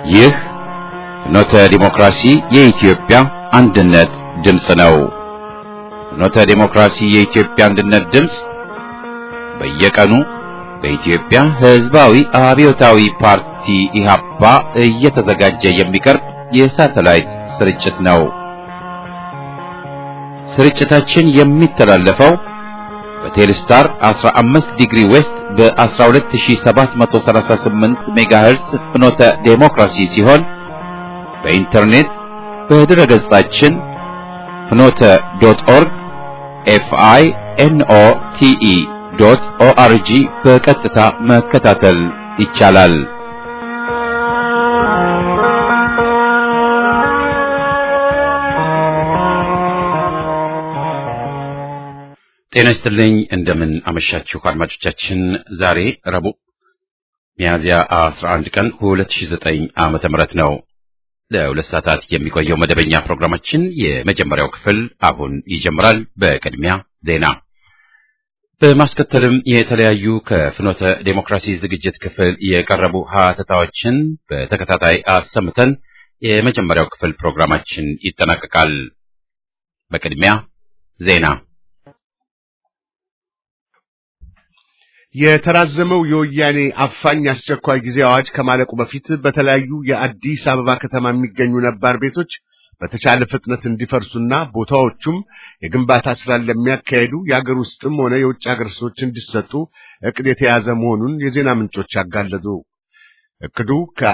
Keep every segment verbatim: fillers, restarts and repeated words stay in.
ይህ ፍኖተ ዲሞክራሲ የኢትዮጵያ አንድነት ድምፅ ነው። ፍኖተ ዲሞክራሲ የኢትዮጵያ አንድነት ድምፅ በየቀኑ በኢትዮጵያ ሕዝባዊ አብዮታዊ ፓርቲ ኢህአፓ እየተዘጋጀ የሚቀርብ የሳተላይት ስርጭት ነው። ስርጭታችን የሚተላለፈው በቴሌስታር አስራ አምስት ዲግሪ ዌስት በ12738 ሜጋሄርስ ፍኖተ ዴሞክራሲ ሲሆን በኢንተርኔት በድረ ገጻችን ፍኖተ ዶት ኦርግ ኤፍ አይ ኤን ኦ ቲ ኢ ዶት ኦ አር ጂ በቀጥታ መከታተል ይቻላል። ጤና ይስጥልኝ። እንደምን አመሻችሁ አድማጮቻችን። ዛሬ ረቡዕ ሚያዝያ አስራ አንድ ቀን ሁለት ሺህ ዘጠኝ ዓመተ ምህረት ነው። ለሁለት ሰዓታት የሚቆየው መደበኛ ፕሮግራማችን የመጀመሪያው ክፍል አሁን ይጀምራል። በቅድሚያ ዜና፣ በማስከተልም የተለያዩ ከፍኖተ ዴሞክራሲ ዝግጅት ክፍል የቀረቡ ሀተታዎችን በተከታታይ አሰምተን የመጀመሪያው ክፍል ፕሮግራማችን ይጠናቀቃል። በቅድሚያ ዜና። የተራዘመው የወያኔ አፋኝ አስቸኳይ ጊዜ አዋጅ ከማለቁ በፊት በተለያዩ የአዲስ አበባ ከተማ የሚገኙ ነባር ቤቶች በተቻለ ፍጥነት እንዲፈርሱና ቦታዎቹም የግንባታ ስራ ለሚያካሄዱ የአገር ውስጥም ሆነ የውጭ ሀገር ሰዎች እንዲሰጡ እቅድ የተያዘ መሆኑን የዜና ምንጮች አጋለጡ። እቅዱ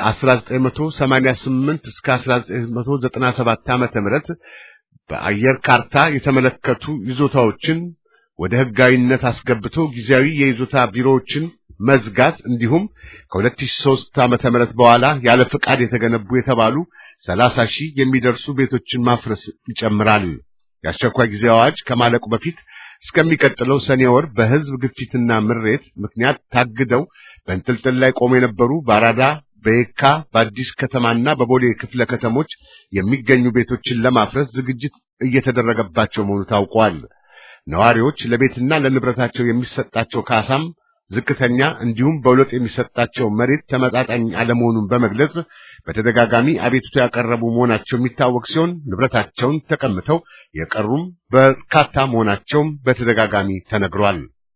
ከ1988 እስከ አስራ ዘጠኝ መቶ ዘጠና ሰባት ዓመተ ምህረት በአየር ካርታ የተመለከቱ ይዞታዎችን ወደ ህጋዊነት አስገብቶ ጊዜያዊ የይዞታ ቢሮዎችን መዝጋት እንዲሁም ከሁለት ሺህ ሦስት ዓመተ ምህረት በኋላ ያለ ፍቃድ የተገነቡ የተባሉ ሰላሳ ሺህ የሚደርሱ ቤቶችን ማፍረስ ይጨምራል። የአስቸኳይ ጊዜ አዋጅ ከማለቁ በፊት እስከሚቀጥለው ሰኔ ወር በህዝብ ግፊትና ምሬት ምክንያት ታግደው በእንጥልጥል ላይ ቆመው የነበሩ በአራዳ፣ በየካ፣ በአዲስ ከተማና በቦሌ ክፍለ ከተሞች የሚገኙ ቤቶችን ለማፍረስ ዝግጅት እየተደረገባቸው መሆኑ ታውቋል። ነዋሪዎች ለቤትና ለንብረታቸው የሚሰጣቸው ካሳም ዝቅተኛ እንዲሁም በሁለት የሚሰጣቸው መሬት ተመጣጣኝ አለመሆኑን በመግለጽ በተደጋጋሚ አቤቱታ ያቀረቡ መሆናቸው የሚታወቅ ሲሆን ንብረታቸውን ተቀምተው የቀሩም በርካታ መሆናቸው በተደጋጋሚ ተነግሯል።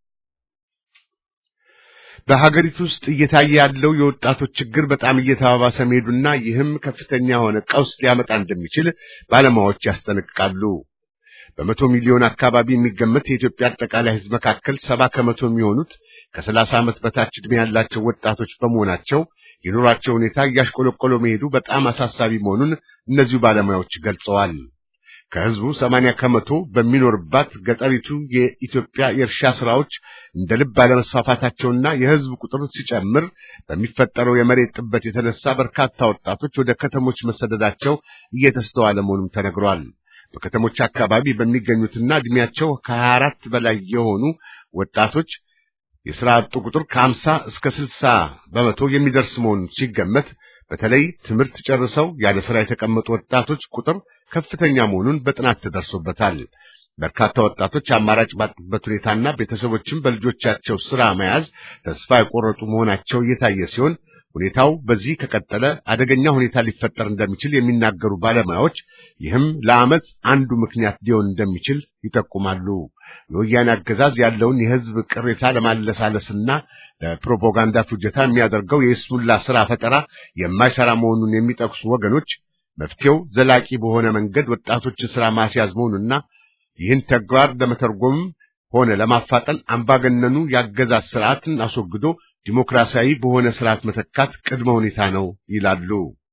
በሀገሪቱ ውስጥ እየታየ ያለው የወጣቶች ችግር በጣም እየተባባሰ መሄዱና ይህም ከፍተኛ የሆነ ቀውስ ሊያመጣ እንደሚችል ባለሙያዎች ያስጠነቅቃሉ። በመቶ ሚሊዮን አካባቢ የሚገመት የኢትዮጵያ አጠቃላይ ሕዝብ መካከል ሰባ ከመቶ የሚሆኑት ከሰላሳ ዓመት በታች ዕድሜ ያላቸው ወጣቶች በመሆናቸው የኑሯቸው ሁኔታ እያሽቆለቆለ መሄዱ በጣም አሳሳቢ መሆኑን እነዚሁ ባለሙያዎች ገልጸዋል። ከሕዝቡ ሰማንያ ከመቶ በሚኖርባት ገጠሪቱ የኢትዮጵያ የእርሻ ስራዎች እንደ ልብ ባለመስፋፋታቸውና የሕዝብ ቁጥር ሲጨምር በሚፈጠረው የመሬት ጥበት የተነሳ በርካታ ወጣቶች ወደ ከተሞች መሰደዳቸው እየተስተዋለ መሆኑም ተነግሯል። በከተሞች አካባቢ በሚገኙትና እድሜያቸው ከሀያ አራት በላይ የሆኑ ወጣቶች የሥራ አጡ ቁጥር ከሀምሳ እስከ ስልሳ በመቶ የሚደርስ መሆኑ ሲገመት በተለይ ትምህርት ጨርሰው ያለ ሥራ የተቀመጡ ወጣቶች ቁጥር ከፍተኛ መሆኑን በጥናት ተደርሶበታል። በርካታ ወጣቶች አማራጭ ባጡበት ሁኔታና ቤተሰቦችም በልጆቻቸው ሥራ መያዝ ተስፋ የቆረጡ መሆናቸው እየታየ ሲሆን ሁኔታው በዚህ ከቀጠለ አደገኛ ሁኔታ ሊፈጠር እንደሚችል የሚናገሩ ባለሙያዎች ይህም ለአመጽ አንዱ ምክንያት ሊሆን እንደሚችል ይጠቁማሉ። የወያኔ አገዛዝ ያለውን የሕዝብ ቅሬታ ለማለሳለስና ለፕሮፓጋንዳ ፍጆታ የሚያደርገው የይስሙላ ሥራ ፈጠራ የማይሰራ መሆኑን የሚጠቅሱ ወገኖች መፍትሄው ዘላቂ በሆነ መንገድ ወጣቶችን ሥራ ማስያዝ መሆኑና ይህን ተግባር ለመተርጎም ሆነ ለማፋጠን አምባገነኑ የአገዛዝ ሥርዓትን አስወግዶ ዲሞክራሲያዊ በሆነ ስርዓት መተካት ቅድመ ሁኔታ ነው ይላሉ።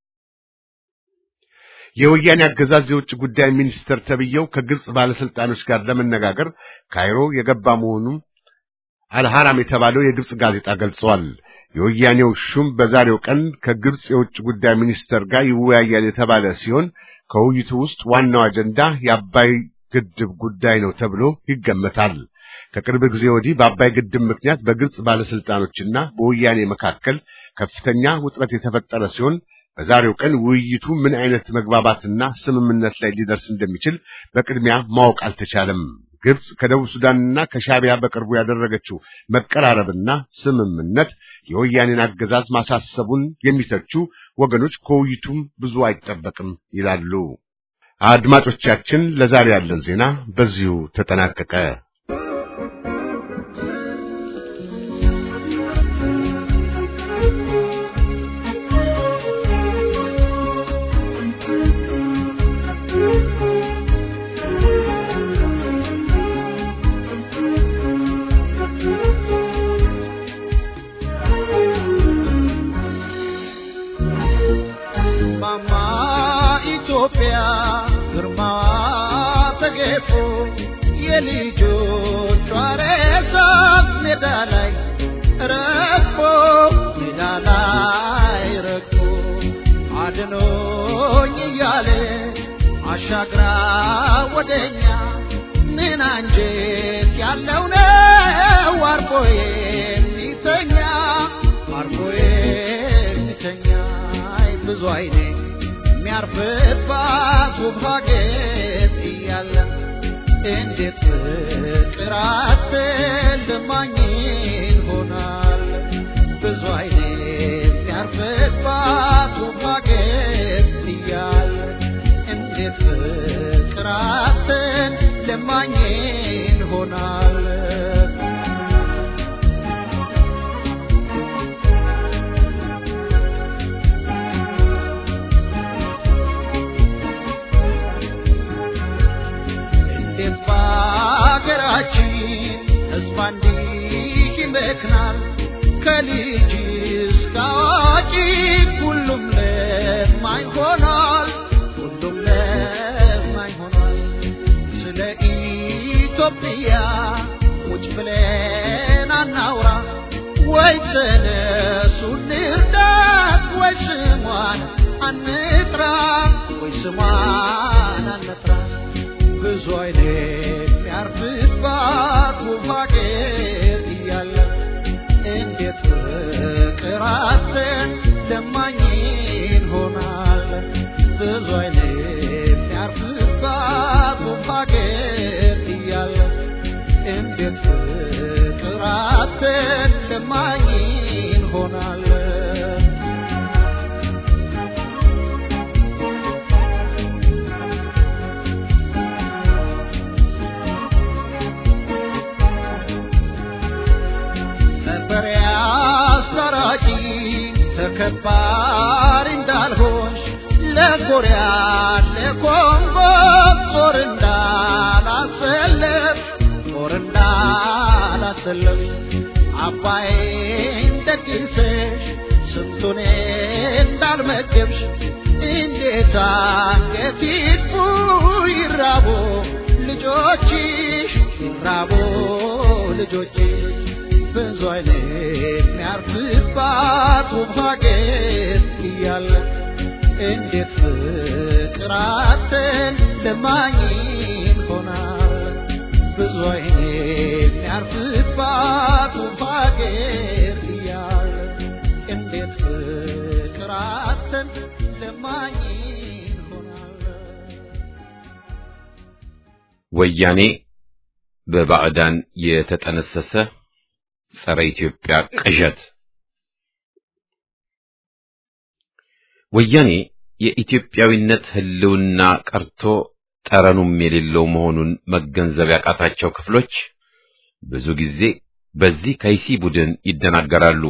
የወያኔ አገዛዝ የውጭ ጉዳይ ሚኒስትር ተብየው ከግብጽ ባለስልጣኖች ጋር ለመነጋገር ካይሮ የገባ መሆኑን አልሐራም የተባለው የግብጽ ጋዜጣ ገልጿል። የወያኔው ሹም በዛሬው ቀን ከግብጽ የውጭ ጉዳይ ሚኒስትር ጋር ይወያያል የተባለ ሲሆን ከውይይቱ ውስጥ ዋናው አጀንዳ የአባይ ግድብ ጉዳይ ነው ተብሎ ይገመታል። ከቅርብ ጊዜ ወዲህ በአባይ ግድብ ምክንያት በግብጽ ባለስልጣኖችና በወያኔ መካከል ከፍተኛ ውጥረት የተፈጠረ ሲሆን በዛሬው ቀን ውይይቱ ምን አይነት መግባባትና ስምምነት ላይ ሊደርስ እንደሚችል በቅድሚያ ማወቅ አልተቻለም። ግብጽ ከደቡብ ሱዳንና ከሻቢያ በቅርቡ ያደረገችው መቀራረብና ስምምነት የወያኔን አገዛዝ ማሳሰቡን የሚተቹ ወገኖች ከውይይቱም ብዙ አይጠበቅም ይላሉ። አድማጮቻችን፣ ለዛሬ ያለን ዜና በዚሁ ተጠናቀቀ። የልጆቿ ሬሳ ሜዳ ላይ ረግፎ ሜዳ ላይ ረግፎ አድኖኝ እያለ አሻግራ ወደኛ ምን አንጀት ያለው ነው አርፎ የሚተኛ አርፎ የሚተኛ ብዙ አይኔ የሚያርፍባት ውብ ሀገር እያለ እንዴት ፍቅር አትልማኝ ይሆናል ብዙ አይኔ የሚያርፍባት ውብ ሀገር እያለ እንዴት ፍቅር አትልማኝ ይሆናል ሀገራችን ሕዝብ እንዲህ ይመክናል ከልጅ እስከ አዋቂ ሁሉም ለማኝ ሆኗል ሁሉም ለማኝ ሆኗል ስለ ኢትዮጵያ ቁጭ ብለን አናውራ ወይ ተነሱ እንርዳት ወይ ስሟን አንጥራ ወይ ስሟን አንጥራ ብዙ አይነት የሚያርፍባት ውብ ሀገር እያለ እንዴት ፍቅር አትለማኝ ይሆናል ብዙ አይነት የሚያርፍባት ውብ ሀገር እያለ እንዴት ፍቅር አትለማኝ ይሆናል ተከባሪ እንዳልሆንሽ ለኮሪያ ለኮንጎ ጦር እንዳላሰለፍ ጦር እንዳላሰለፍ አባይን ደግሰሽ ስንቱን እንዳልመገብሽ እንዴት አንገት ይጥፉ ይራቡ ልጆችሽ ይራቡ ልጆችሽ ብዙ አይነት የሚያርፍባት ውብ ሀገር እያለ እንዴት ፍቅር አትለማኝ ይሆናል ብዙ አይነት የሚያርፍባት ውብ ሀገር እያለ እንዴት ፍቅር አትለማኝ ይሆናል ወያኔ በባዕዳን የተጠነሰሰ ጸረ ኢትዮጵያ ቅዠት ወያኔ የኢትዮጵያዊነት ህልውና ቀርቶ ጠረኑም የሌለው መሆኑን መገንዘብ ያቃታቸው ክፍሎች ብዙ ጊዜ በዚህ ከይሲ ቡድን ይደናገራሉ።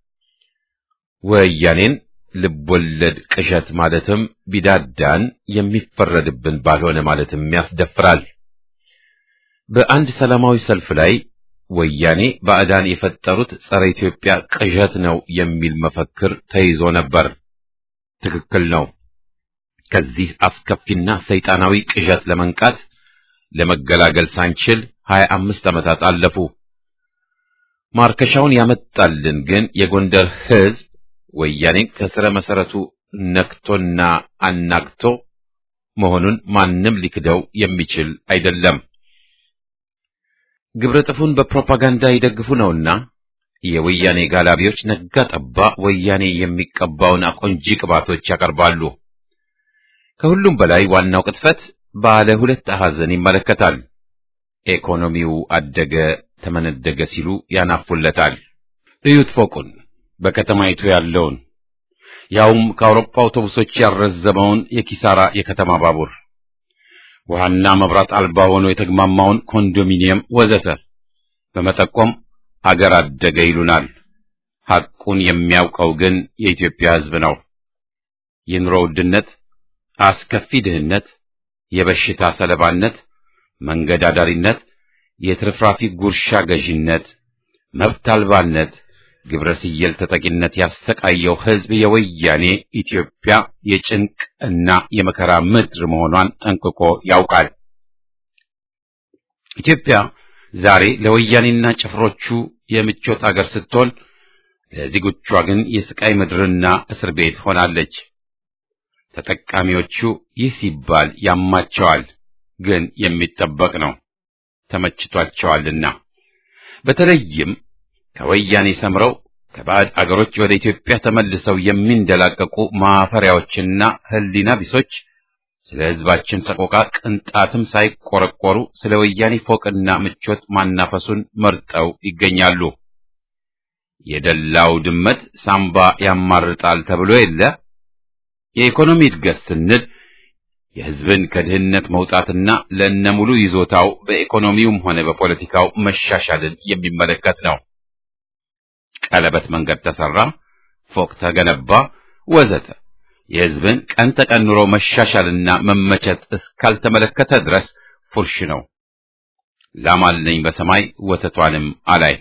ወያኔን ልቦለድ ቅዠት ማለትም ቢዳዳን የሚፈረድብን ባልሆነ ማለትም ያስደፍራል። በአንድ ሰላማዊ ሰልፍ ላይ ወያኔ ባዕዳን የፈጠሩት ጸረ ኢትዮጵያ ቅዠት ነው የሚል መፈክር ተይዞ ነበር። ትክክል ነው። ከዚህ አስከፊና ሰይጣናዊ ቅዠት ለመንቃት ለመገላገል ሳንችል ሀያ አምስት ዓመታት አለፉ። ማርከሻውን ያመጣልን ግን የጎንደር ሕዝብ ወያኔን ከስረ መሰረቱ ነክቶና አናክቶ መሆኑን ማንም ሊክደው የሚችል አይደለም። ግብረ ጥፉን በፕሮፓጋንዳ ይደግፉ ነውና የወያኔ ጋላቢዎች ነጋ ጠባ ወያኔ የሚቀባውን አቆንጂ ቅባቶች ያቀርባሉ። ከሁሉም በላይ ዋናው ቅጥፈት ባለ ሁለት አሃዘን ይመለከታል። ኢኮኖሚው አደገ ተመነደገ ሲሉ ያናፉለታል። እዩት ፎቁን፣ በከተማይቱ ያለውን ያውም ከአውሮፓ አውቶቡሶች ያረዘመውን የኪሳራ የከተማ ባቡር፣ ውሃና መብራት አልባ ሆኖ የተግማማውን ኮንዶሚኒየም ወዘተ በመጠቆም አገር አደገ ይሉናል። ሐቁን የሚያውቀው ግን የኢትዮጵያ ሕዝብ ነው። የኑሮ ውድነት፣ አስከፊ ድህነት፣ የበሽታ ሰለባነት፣ መንገድ አዳሪነት፣ የትርፍራፊ ጉርሻ ገዢነት፣ መብት አልባነት፣ ግብረ ስየል ተጠቂነት ያሰቃየው ሕዝብ የወያኔ ኢትዮጵያ የጭንቅ እና የመከራ ምድር መሆኗን ጠንቅቆ ያውቃል። ኢትዮጵያ ዛሬ ለወያኔና ጭፍሮቹ የምቾት አገር ስትሆን ለዜጎቿ ግን የስቃይ ምድርና እስር ቤት ሆናለች። ተጠቃሚዎቹ ይህ ሲባል ያማቸዋል፣ ግን የሚጠበቅ ነው፣ ተመችቷቸዋልና። በተለይም ከወያኔ ሰምረው ከባዕድ አገሮች ወደ ኢትዮጵያ ተመልሰው የሚንደላቀቁ ማፈሪያዎችና ሕሊና ቢሶች ስለ ሕዝባችን ሰቆቃ ቅንጣትም ሳይቆረቆሩ ስለ ወያኔ ፎቅና ምቾት ማናፈሱን መርጠው ይገኛሉ። የደላው ድመት ሳምባ ያማርጣል ተብሎ የለ። የኢኮኖሚ እድገት ስንል የሕዝብን ከድህነት መውጣትና ለነሙሉ ይዞታው በኢኮኖሚውም ሆነ በፖለቲካው መሻሻልን የሚመለከት ነው። ቀለበት መንገድ ተሰራ፣ ፎቅ ተገነባ፣ ወዘተ የሕዝብን ቀን ተቀን ኑሮ መሻሻልና መመቸት እስካልተመለከተ ድረስ ፉርሽ ነው። ላም አለኝ በሰማይ ወተቷንም አላይ።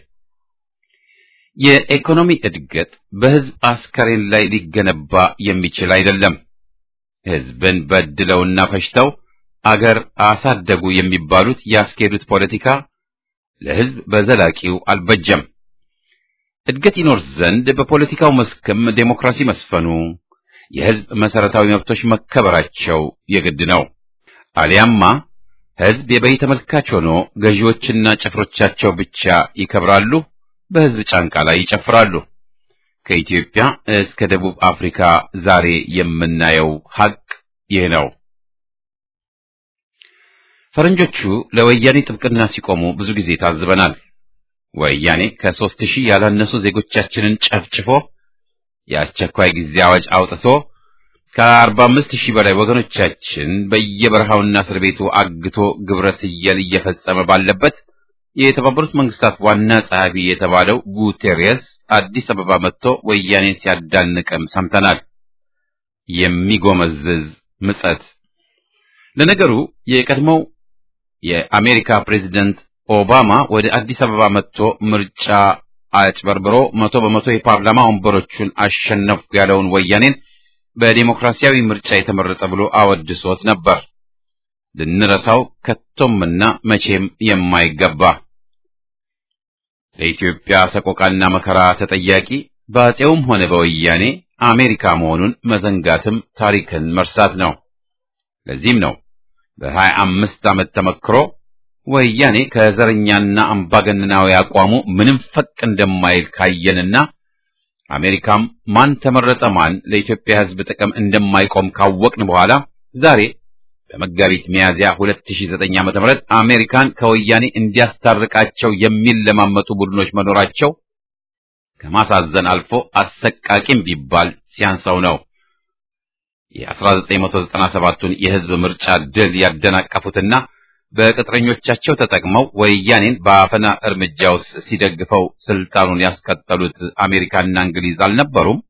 የኢኮኖሚ እድገት በሕዝብ አስከሬን ላይ ሊገነባ የሚችል አይደለም። ሕዝብን በድለውና ፈጅተው አገር አሳደጉ የሚባሉት ያስኬዱት ፖለቲካ ለሕዝብ በዘላቂው አልበጀም። እድገት ይኖር ዘንድ በፖለቲካው መስክም ዴሞክራሲ መስፈኑ፣ የሕዝብ መሰረታዊ መብቶች መከበራቸው የግድ ነው። አሊያማ ሕዝብ የበይ ተመልካች ሆኖ ገዢዎችና ጭፍሮቻቸው ብቻ ይከብራሉ፣ በሕዝብ ጫንቃ ላይ ይጨፍራሉ። ከኢትዮጵያ እስከ ደቡብ አፍሪካ ዛሬ የምናየው ሐቅ ይህ ነው። ፈረንጆቹ ለወያኔ ጥብቅና ሲቆሙ ብዙ ጊዜ ታዝበናል። ወያኔ ከሦስት ሺህ ያላነሱ ዜጎቻችንን ጨፍጭፎ የአስቸኳይ ጊዜ አዋጅ አውጥቶ ከአርባ አምስት ሺህ በላይ ወገኖቻችን በየበረሃውና እስር ቤቱ አግቶ ግብረ ስየል እየፈጸመ ባለበት የተባበሩት መንግስታት ዋና ጸሐፊ የተባለው ጉቴሬስ አዲስ አበባ መጥቶ ወያኔን ሲያዳንቅም ሰምተናል። የሚጎመዝዝ ምጸት። ለነገሩ የቀድሞው የአሜሪካ ፕሬዝዳንት ኦባማ ወደ አዲስ አበባ መጥቶ ምርጫ አጭበርብሮ መቶ በመቶ የፓርላማ ወንበሮቹን አሸነፍኩ ያለውን ወያኔን በዲሞክራሲያዊ ምርጫ የተመረጠ ብሎ አወድሶት ነበር። ልንረሳው ከቶምና መቼም የማይገባ ለኢትዮጵያ ሰቆቃና መከራ ተጠያቂ በአፄውም ሆነ በወያኔ አሜሪካ መሆኑን መዘንጋትም ታሪክን መርሳት ነው። ለዚህም ነው በሀያ አምስት ዓመት ተመክሮ ወያኔ ከዘረኛና አምባገነናዊ አቋሙ ምንም ፈቅ እንደማይል ካየንና አሜሪካም ማን ተመረጠ ማን ለኢትዮጵያ ሕዝብ ጥቅም እንደማይቆም ካወቅን በኋላ ዛሬ በመጋቢት ሚያዝያ ሁለት ሺህ ዘጠኝ ዓመተ ምህረት አሜሪካን ከወያኔ እንዲያስታርቃቸው የሚለማመጡ ቡድኖች መኖራቸው ከማሳዘን አልፎ አሰቃቂም ቢባል ሲያንሰው ነው። የ1997ቱን የሕዝብ ምርጫ ድል ያደናቀፉትና በቅጥረኞቻቸው ተጠቅመው ወያኔን በአፈና እርምጃ ውስጥ ሲደግፈው ስልጣኑን ያስቀጠሉት አሜሪካና እንግሊዝ አልነበሩም?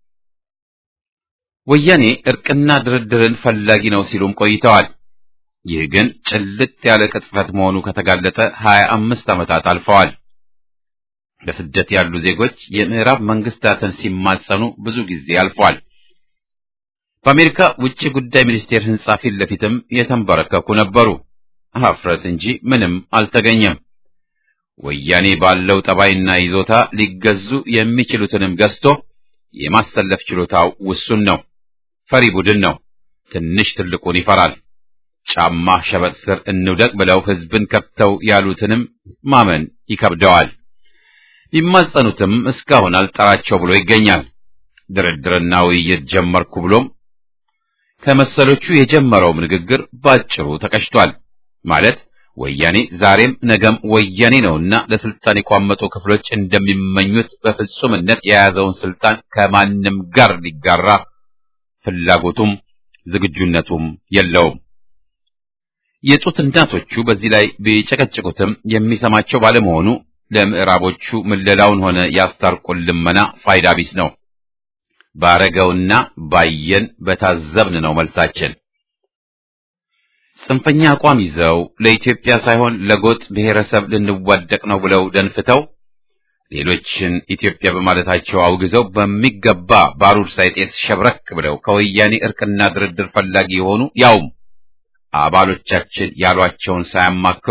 ወያኔ እርቅና ድርድርን ፈላጊ ነው ሲሉም ቆይተዋል። ይህ ግን ጭልጥ ያለ ቅጥፈት መሆኑ ከተጋለጠ ሀያ አምስት ዓመታት አልፈዋል። በስደት ያሉ ዜጎች የምዕራብ መንግስታትን ሲማጸኑ ብዙ ጊዜ አልፏል። በአሜሪካ ውጭ ጉዳይ ሚኒስቴር ሕንጻ ፊት ለፊትም የተንበረከኩ ነበሩ። ሀፍረት እንጂ ምንም አልተገኘም። ወያኔ ባለው ጠባይና ይዞታ ሊገዙ የሚችሉትንም ገዝቶ የማሰለፍ ችሎታው ውሱን ነው። ፈሪ ቡድን ነው። ትንሽ ትልቁን ይፈራል። ጫማ ሸበጥ ስር እንውደቅ ብለው ሕዝብን ከብተው ያሉትንም ማመን ይከብደዋል። ይማጸኑትም እስካሁን አልጠራቸው ብሎ ይገኛል። ድርድርና ውይይት ጀመርኩ ብሎም ከመሰሎቹ የጀመረውም ንግግር ባጭሩ ተቀጭቷል። ማለት ወያኔ ዛሬም ነገም ወያኔ ነውና ለስልጣን የቋመጡ ክፍሎች እንደሚመኙት በፍጹምነት የያዘውን ስልጣን ከማንም ጋር ሊጋራ ፍላጎቱም ዝግጁነቱም የለውም። የጡት እናቶቹ በዚህ ላይ ቢጨቀጭቁትም የሚሰማቸው ባለመሆኑ ለምዕራቦቹ ምለላውን ሆነ ያስታርቁን ልመና ፋይዳ ቢስ ነው። ባረገውና ባየን በታዘብን ነው መልሳችን። ጽንፈኛ አቋም ይዘው ለኢትዮጵያ ሳይሆን ለጎጥ ብሔረሰብ ልንዋደቅ ነው ብለው ደንፍተው ሌሎችን ኢትዮጵያ በማለታቸው አውግዘው በሚገባ ባሩድ ሳይጤስ ሸብረክ ብለው ከወያኔ እርቅና ድርድር ፈላጊ የሆኑ ያውም አባሎቻችን ያሏቸውን ሳያማክሩ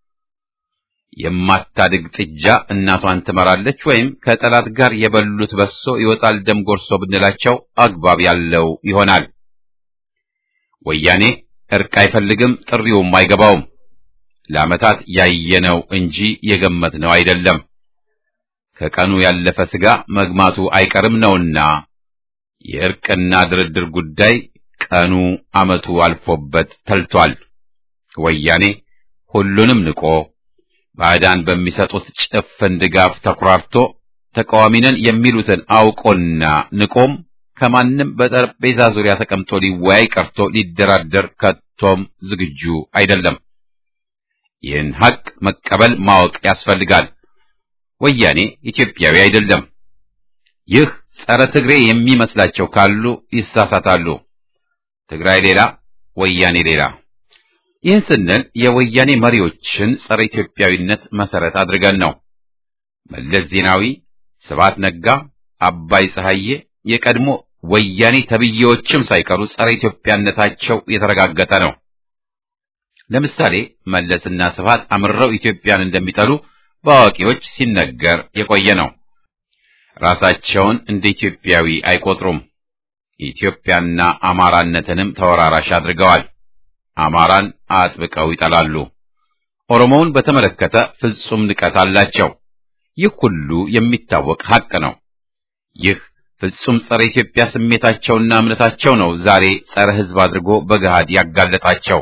የማታድግ ጥጃ እናቷን ትመራለች ወይም ከጠላት ጋር የበሉት በሶ ይወጣል ደም ጎርሶ ብንላቸው አግባብ ያለው ይሆናል። ወያኔ እርቅ አይፈልግም፣ ጥሪውም አይገባውም። ለዓመታት ያየነው እንጂ የገመትነው አይደለም። ከቀኑ ያለፈ ስጋ መግማቱ አይቀርም ነውና የእርቅና ድርድር ጉዳይ ቀኑ ዓመቱ አልፎበት ተልቷል። ወያኔ ሁሉንም ንቆ ባዕዳን በሚሰጡት ጭፍን ድጋፍ ተኩራርቶ ተቃዋሚነን የሚሉትን አውቆና ንቆም ከማንም በጠረጴዛ ዙሪያ ተቀምጦ ሊወያይ ቀርቶ ሊደራደር ከቶም ዝግጁ አይደለም። ይህን ሐቅ መቀበል ማወቅ ያስፈልጋል። ወያኔ ኢትዮጵያዊ አይደለም። ይህ ጸረ ትግሬ የሚመስላቸው ካሉ ይሳሳታሉ። ትግራይ ሌላ፣ ወያኔ ሌላ። ይህን ስንል የወያኔ መሪዎችን ጸረ ኢትዮጵያዊነት መሰረት አድርገን ነው። መለስ ዜናዊ፣ ስብሐት ነጋ፣ አባይ ፀሐዬ የቀድሞ ወያኔ ተብዬዎችም ሳይቀሩ ጸረ ኢትዮጵያነታቸው የተረጋገጠ ነው። ለምሳሌ መለስና ስብሐት አምርረው ኢትዮጵያን እንደሚጠሉ በአዋቂዎች ሲነገር የቆየ ነው። ራሳቸውን እንደ ኢትዮጵያዊ አይቆጥሩም። ኢትዮጵያና አማራነትንም ተወራራሽ አድርገዋል። አማራን አጥብቀው ይጠላሉ። ኦሮሞውን በተመለከተ ፍጹም ንቀት አላቸው። ይህ ሁሉ የሚታወቅ ሐቅ ነው። ይህ ፍጹም ጸረ ኢትዮጵያ ስሜታቸውና እምነታቸው ነው ዛሬ ጸረ ሕዝብ አድርጎ በገሃድ ያጋለጣቸው።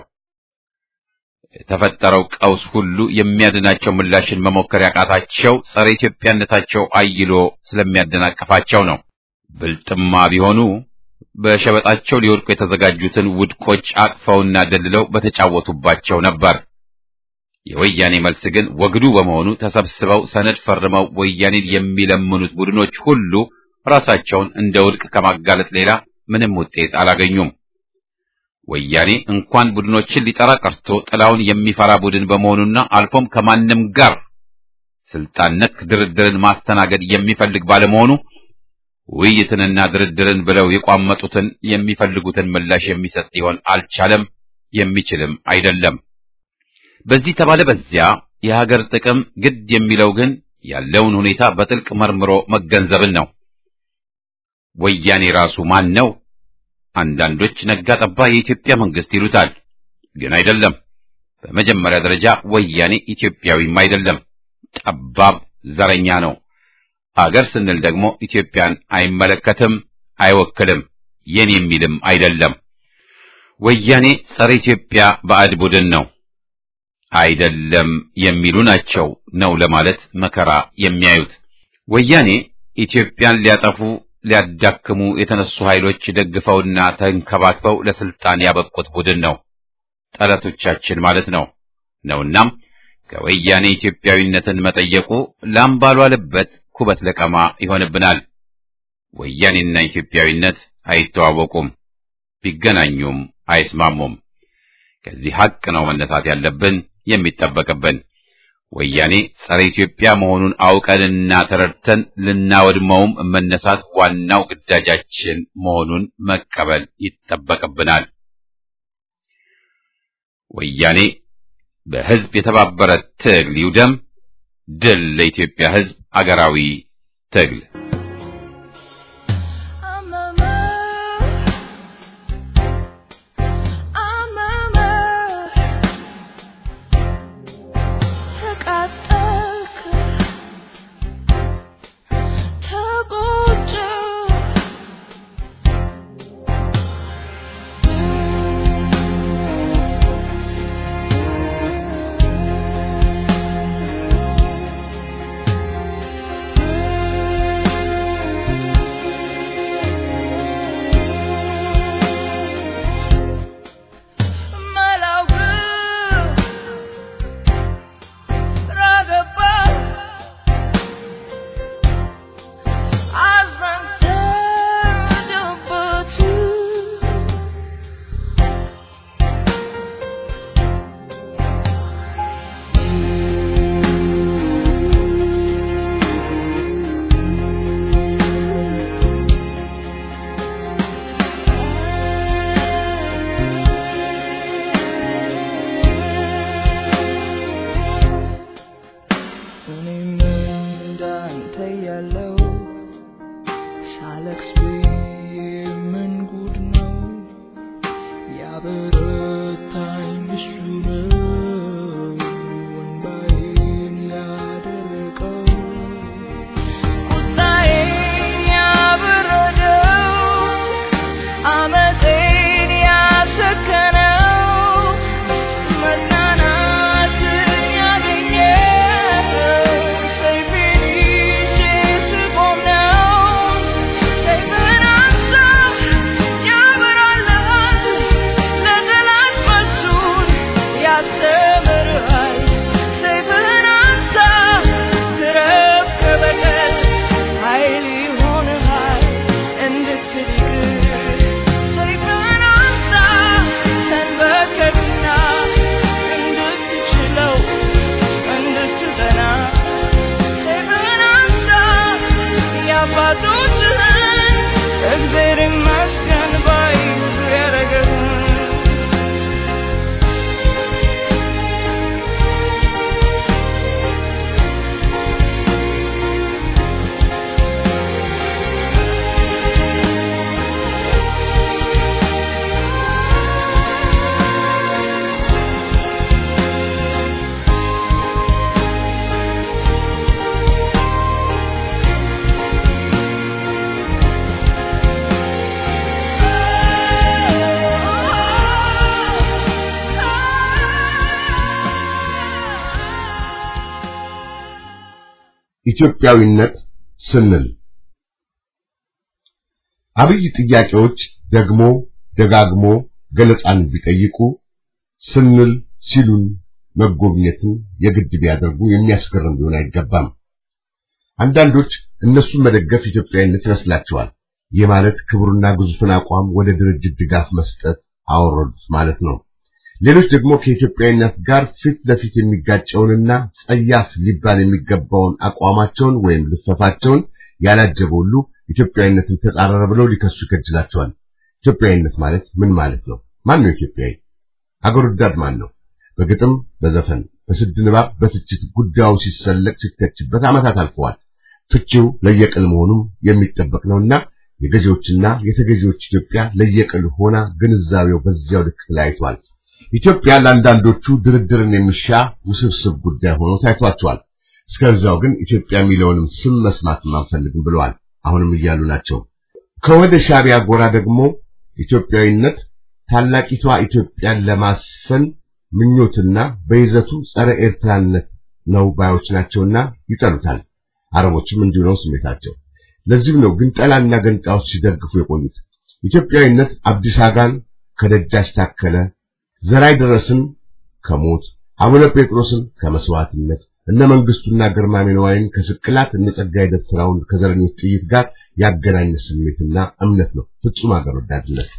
የተፈጠረው ቀውስ ሁሉ የሚያድናቸው ምላሽን መሞከር ያቃታቸው ጸረ ኢትዮጵያነታቸው አይሎ ስለሚያደናቅፋቸው ነው። ብልጥማ ቢሆኑ በሸበጣቸው ሊወድቁ የተዘጋጁትን ውድቆች አቅፈውና ደልለው በተጫወቱባቸው ነበር። የወያኔ መልስ ግን ወግዱ በመሆኑ ተሰብስበው ሰነድ ፈርመው ወያኔን የሚለምኑት ቡድኖች ሁሉ ራሳቸውን እንደ ውድቅ ከማጋለጥ ሌላ ምንም ውጤት አላገኙም። ወያኔ እንኳን ቡድኖችን ሊጠራ ቀርቶ ጥላውን የሚፈራ ቡድን በመሆኑና አልፎም ከማንም ጋር ስልጣን ነክ ድርድርን ማስተናገድ የሚፈልግ ባለመሆኑ ውይይትንና ድርድርን ብለው የቋመጡትን የሚፈልጉትን ምላሽ የሚሰጥ ሊሆን አልቻለም፣ የሚችልም አይደለም። በዚህ ተባለ በዚያ የሀገር ጥቅም ግድ የሚለው ግን ያለውን ሁኔታ በጥልቅ መርምሮ መገንዘብን ነው። ወያኔ ራሱ ማን ነው? አንዳንዶች ነጋ ጠባ የኢትዮጵያ መንግስት ይሉታል፣ ግን አይደለም። በመጀመሪያ ደረጃ ወያኔ ኢትዮጵያዊም አይደለም፣ ጠባብ ዘረኛ ነው። አገር ስንል ደግሞ ኢትዮጵያን አይመለከትም፣ አይወክልም፣ የኔ የሚልም አይደለም። ወያኔ ጸረ ኢትዮጵያ ባዕድ ቡድን ነው። አይደለም የሚሉ ናቸው ነው ለማለት መከራ የሚያዩት። ወያኔ ኢትዮጵያን ሊያጠፉ ሊያዳክሙ የተነሱ ኃይሎች ደግፈውና ተንከባክበው ለስልጣን ያበቁት ቡድን ነው። ጠላቶቻችን ማለት ነው ነውናም ከወያኔ ኢትዮጵያዊነትን መጠየቁ ላምባሏልበት ኩበት ለቀማ ይሆንብናል። ወያኔና ኢትዮጵያዊነት አይተዋወቁም፣ ቢገናኙም አይስማሙም። ከዚህ ሐቅ ነው መነሳት ያለብን የሚጠበቅብን። ወያኔ ጸረ ኢትዮጵያ መሆኑን አውቀንና ተረድተን ልናወድመውም መነሳት ዋናው ግዳጃችን መሆኑን መቀበል ይጠበቅብናል። ወያኔ በሕዝብ የተባበረ ትግል ይውደም። ድል ለኢትዮጵያ ሕዝብ አገራዊ ትግል። ኢትዮጵያዊነት ስንል አብይ ጥያቄዎች ደግሞ ደጋግሞ ገለጻን ቢጠይቁ ስንል ሲሉን መጎብኘትን የግድ ቢያደርጉ የሚያስገርም ሊሆን አይገባም። አንዳንዶች እነሱን መደገፍ ኢትዮጵያዊነት ይመስላቸዋል። ይህ ማለት ክብሩና ግዙፍን አቋም ወደ ድርጅት ድጋፍ መስጠት አወረዱት ማለት ነው። ሌሎች ደግሞ ከኢትዮጵያዊነት ጋር ፊት ለፊት የሚጋጨውንና ጸያፍ ሊባል የሚገባውን አቋማቸውን ወይም ልፈፋቸውን ያላጀበ ሁሉ ኢትዮጵያዊነትን ተጻረረ ብለው ሊከሱ ይከጅላቸዋል። ኢትዮጵያዊነት ማለት ምን ማለት ነው? ማን ነው ኢትዮጵያዊ? አገር ወዳድ ማን ነው? በግጥም በዘፈን በስድ ንባብ በትችት ጉዳዩ ሲሰለቅ ሲተችበት ዓመታት አልፈዋል። ፍቺው ለየቅል መሆኑም የሚጠበቅ ነውና የገዢዎችና የተገዢዎች ኢትዮጵያ ለየቅል ሆና ግንዛቤው በዚያው ልክ ተለያይቷል። ኢትዮጵያ ለአንዳንዶቹ ድርድርን የሚሻ ውስብስብ ጉዳይ ሆኖ ታይቷቸዋል። እስከዛው ግን ኢትዮጵያ የሚለውንም ስም መስማት አንፈልግም ብለዋል። አሁንም እያሉ ናቸው። ከወደ ሻዕቢያ ጎራ ደግሞ ኢትዮጵያዊነት ታላቂቷ ኢትዮጵያን ለማስፈን ምኞትና በይዘቱ ጸረ ኤርትራነት ነው ባዮች ናቸውና ይጠሉታል። አረቦችም እንዲሁ ነው ስሜታቸው። ለዚህም ነው ግንጠላና ገንጣዎች ሲደግፉ የቆዩት። ኢትዮጵያዊነት አብዲስ አጋን ከደጃች ታከለ፣ ዘራይ ደረስን ከሞት፣ አቡነ ጴጥሮስን ከመስዋዕትነት፣ እነ መንግስቱና ግርማሜ ነዋይን ከስቅላት፣ እነ ጸጋዬ ደብተራውን ከዘረኞች ጥይት ጋር ያገናኘ ስሜትና እምነት ነው ፍጹም አገር ወዳድነት።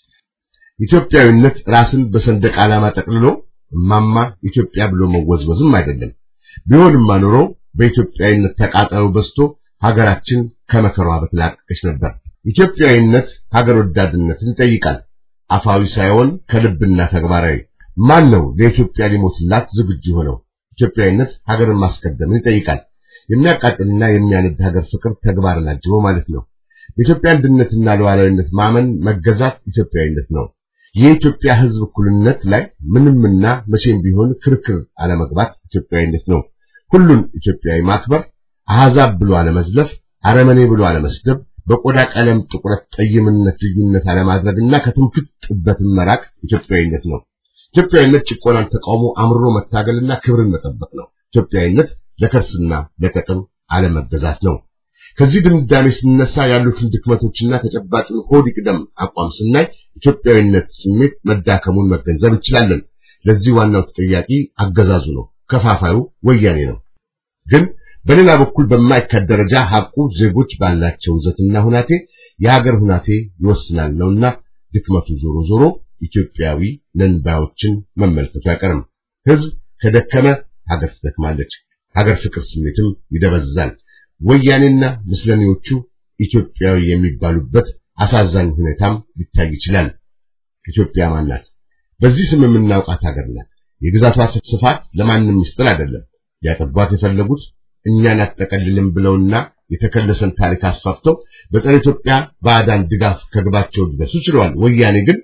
ኢትዮጵያዊነት ራስን በሰንደቅ ዓላማ ጠቅልሎ እማማ ኢትዮጵያ ብሎ መወዝወዝም አይደለም። ቢሆንማ ኖሮ በኢትዮጵያዊነት ተቃጠሉ በስቶ ሀገራችን ከመከሯ በተላቀቀች ነበር። ኢትዮጵያዊነት ሀገር ወዳድነትን ይጠይቃል። አፋዊ ሳይሆን ከልብና ተግባራዊ። ማን ነው ለኢትዮጵያ ሊሞትላት ዝግጁ ሆነው? ኢትዮጵያዊነት ሀገርን ማስቀደምን ይጠይቃል። የሚያቃጥልና የሚያነድ ሀገር ፍቅር ተግባርን አጅቦ ማለት ነው። የኢትዮጵያ አንድነትና ሉዓላዊነት ማመን መገዛት ኢትዮጵያዊነት ነው። የኢትዮጵያ ሕዝብ እኩልነት ላይ ምንምና መቼም ቢሆን ክርክር አለመግባት ኢትዮጵያዊነት ነው። ሁሉን ኢትዮጵያዊ ማክበር፣ አሕዛብ ብሎ አለመዝለፍ፣ አረመኔ ብሎ አለመስደብ፣ በቆዳ ቀለም ጥቁረት ጠይምነት ልዩነት አለማድረግና ከትምክህት ጥበትን መራቅ ኢትዮጵያዊነት ነው። ኢትዮጵያዊነት ጭቆናን ተቃውሞ አምርሮ መታገልና ክብርን መጠበቅ ነው። ኢትዮጵያዊነት ለከርስና ለጥቅም አለመገዛት ነው። ከዚህ ድምዳሜ ስንነሳ ያሉትን ድክመቶችና ተጨባጭን ሆድ ይቅደም አቋም ስናይ ኢትዮጵያዊነት ስሜት መዳከሙን መገንዘብ እንችላለን። ለዚህ ዋናው ተጠያቂ አገዛዙ ነው፣ ከፋፋዩ ወያኔ ነው። ግን በሌላ በኩል በማይካድ ደረጃ ሐቁ ዜጎች ባላቸው ይዘትና ሁናቴ የሀገር ሁናቴ ይወስናል ነውና ድክመቱ ዞሮ ዞሮ ኢትዮጵያዊ ነንባዮችን መመልከቱ አይቀርም። ሕዝብ ከደከመ ሀገር ትደክማለች፣ ሀገር ፍቅር ስሜትም ይደበዝዛል። ወያኔና ምስለኔዎቹ ኢትዮጵያዊ የሚባሉበት አሳዛኝ ሁኔታም ሊታይ ይችላል። ኢትዮጵያ ማናት? በዚህ ስም የምናውቃት ሀገር ናት። የግዛቷ ስፋት ለማንም ምስጢር አይደለም። ያጠቧት የፈለጉት እኛን አጠቀልልም ብለውና የተከለሰን ታሪክ አስፋፍተው በጸረ ኢትዮጵያ ባዕዳን ድጋፍ ከግባቸው ሊደርሱ ችለዋል። ወያኔ ግን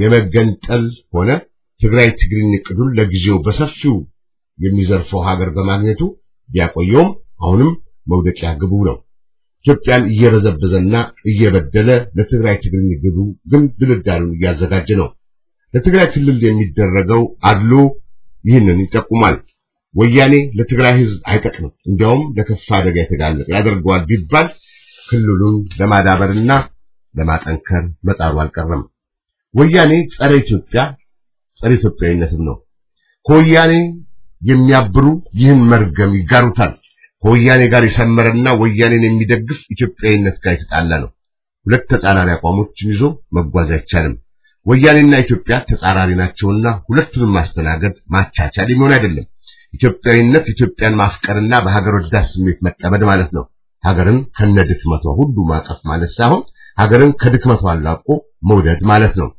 የመገንጠል ሆነ ትግራይ ትግሪኝ ቅዱን ለጊዜው በሰፊው የሚዘርፈው ሀገር በማግኘቱ ቢያቆየውም አሁንም መውደቂያ ግቡ ነው። ኢትዮጵያን እየበዘበዘና እየበደለ ለትግራይ ትግሪኝ ግቡ ግን ድልዳሉን እያዘጋጀ ነው። ለትግራይ ክልል የሚደረገው አድሎ ይህንን ይጠቁማል። ወያኔ ለትግራይ ሕዝብ አይጠቅምም፣ እንዲያውም ለከፋ አደጋ የተጋለጠ ያደርገዋል ቢባል ክልሉን ለማዳበርና ለማጠንከር መጣሩ አልቀረም። ወያኔ ጸረ ኢትዮጵያ ጸረ ኢትዮጵያዊነትም ነው። ከወያኔ የሚያብሩ ይህን መርገም ይጋሩታል። ከወያኔ ጋር የሰመረና ወያኔን የሚደግፍ ኢትዮጵያዊነት ጋር የተጣላ ነው። ሁለት ተጻራሪ አቋሞችን ይዞ መጓዝ አይቻልም። ወያኔና ኢትዮጵያ ተጻራሪ ናቸውና ሁለቱንም ማስተናገድ ማቻቻል የሚሆን አይደለም። ኢትዮጵያዊነት ኢትዮጵያን ማፍቀርና በሀገር ወዳድ ስሜት መጠመድ ማለት ነው። ሀገርን ከነድክመቷ ሁሉ ማቀፍ ማለት ሳይሆን ሀገርን ከድክመቷ አላቆ መውደድ ማለት ነው።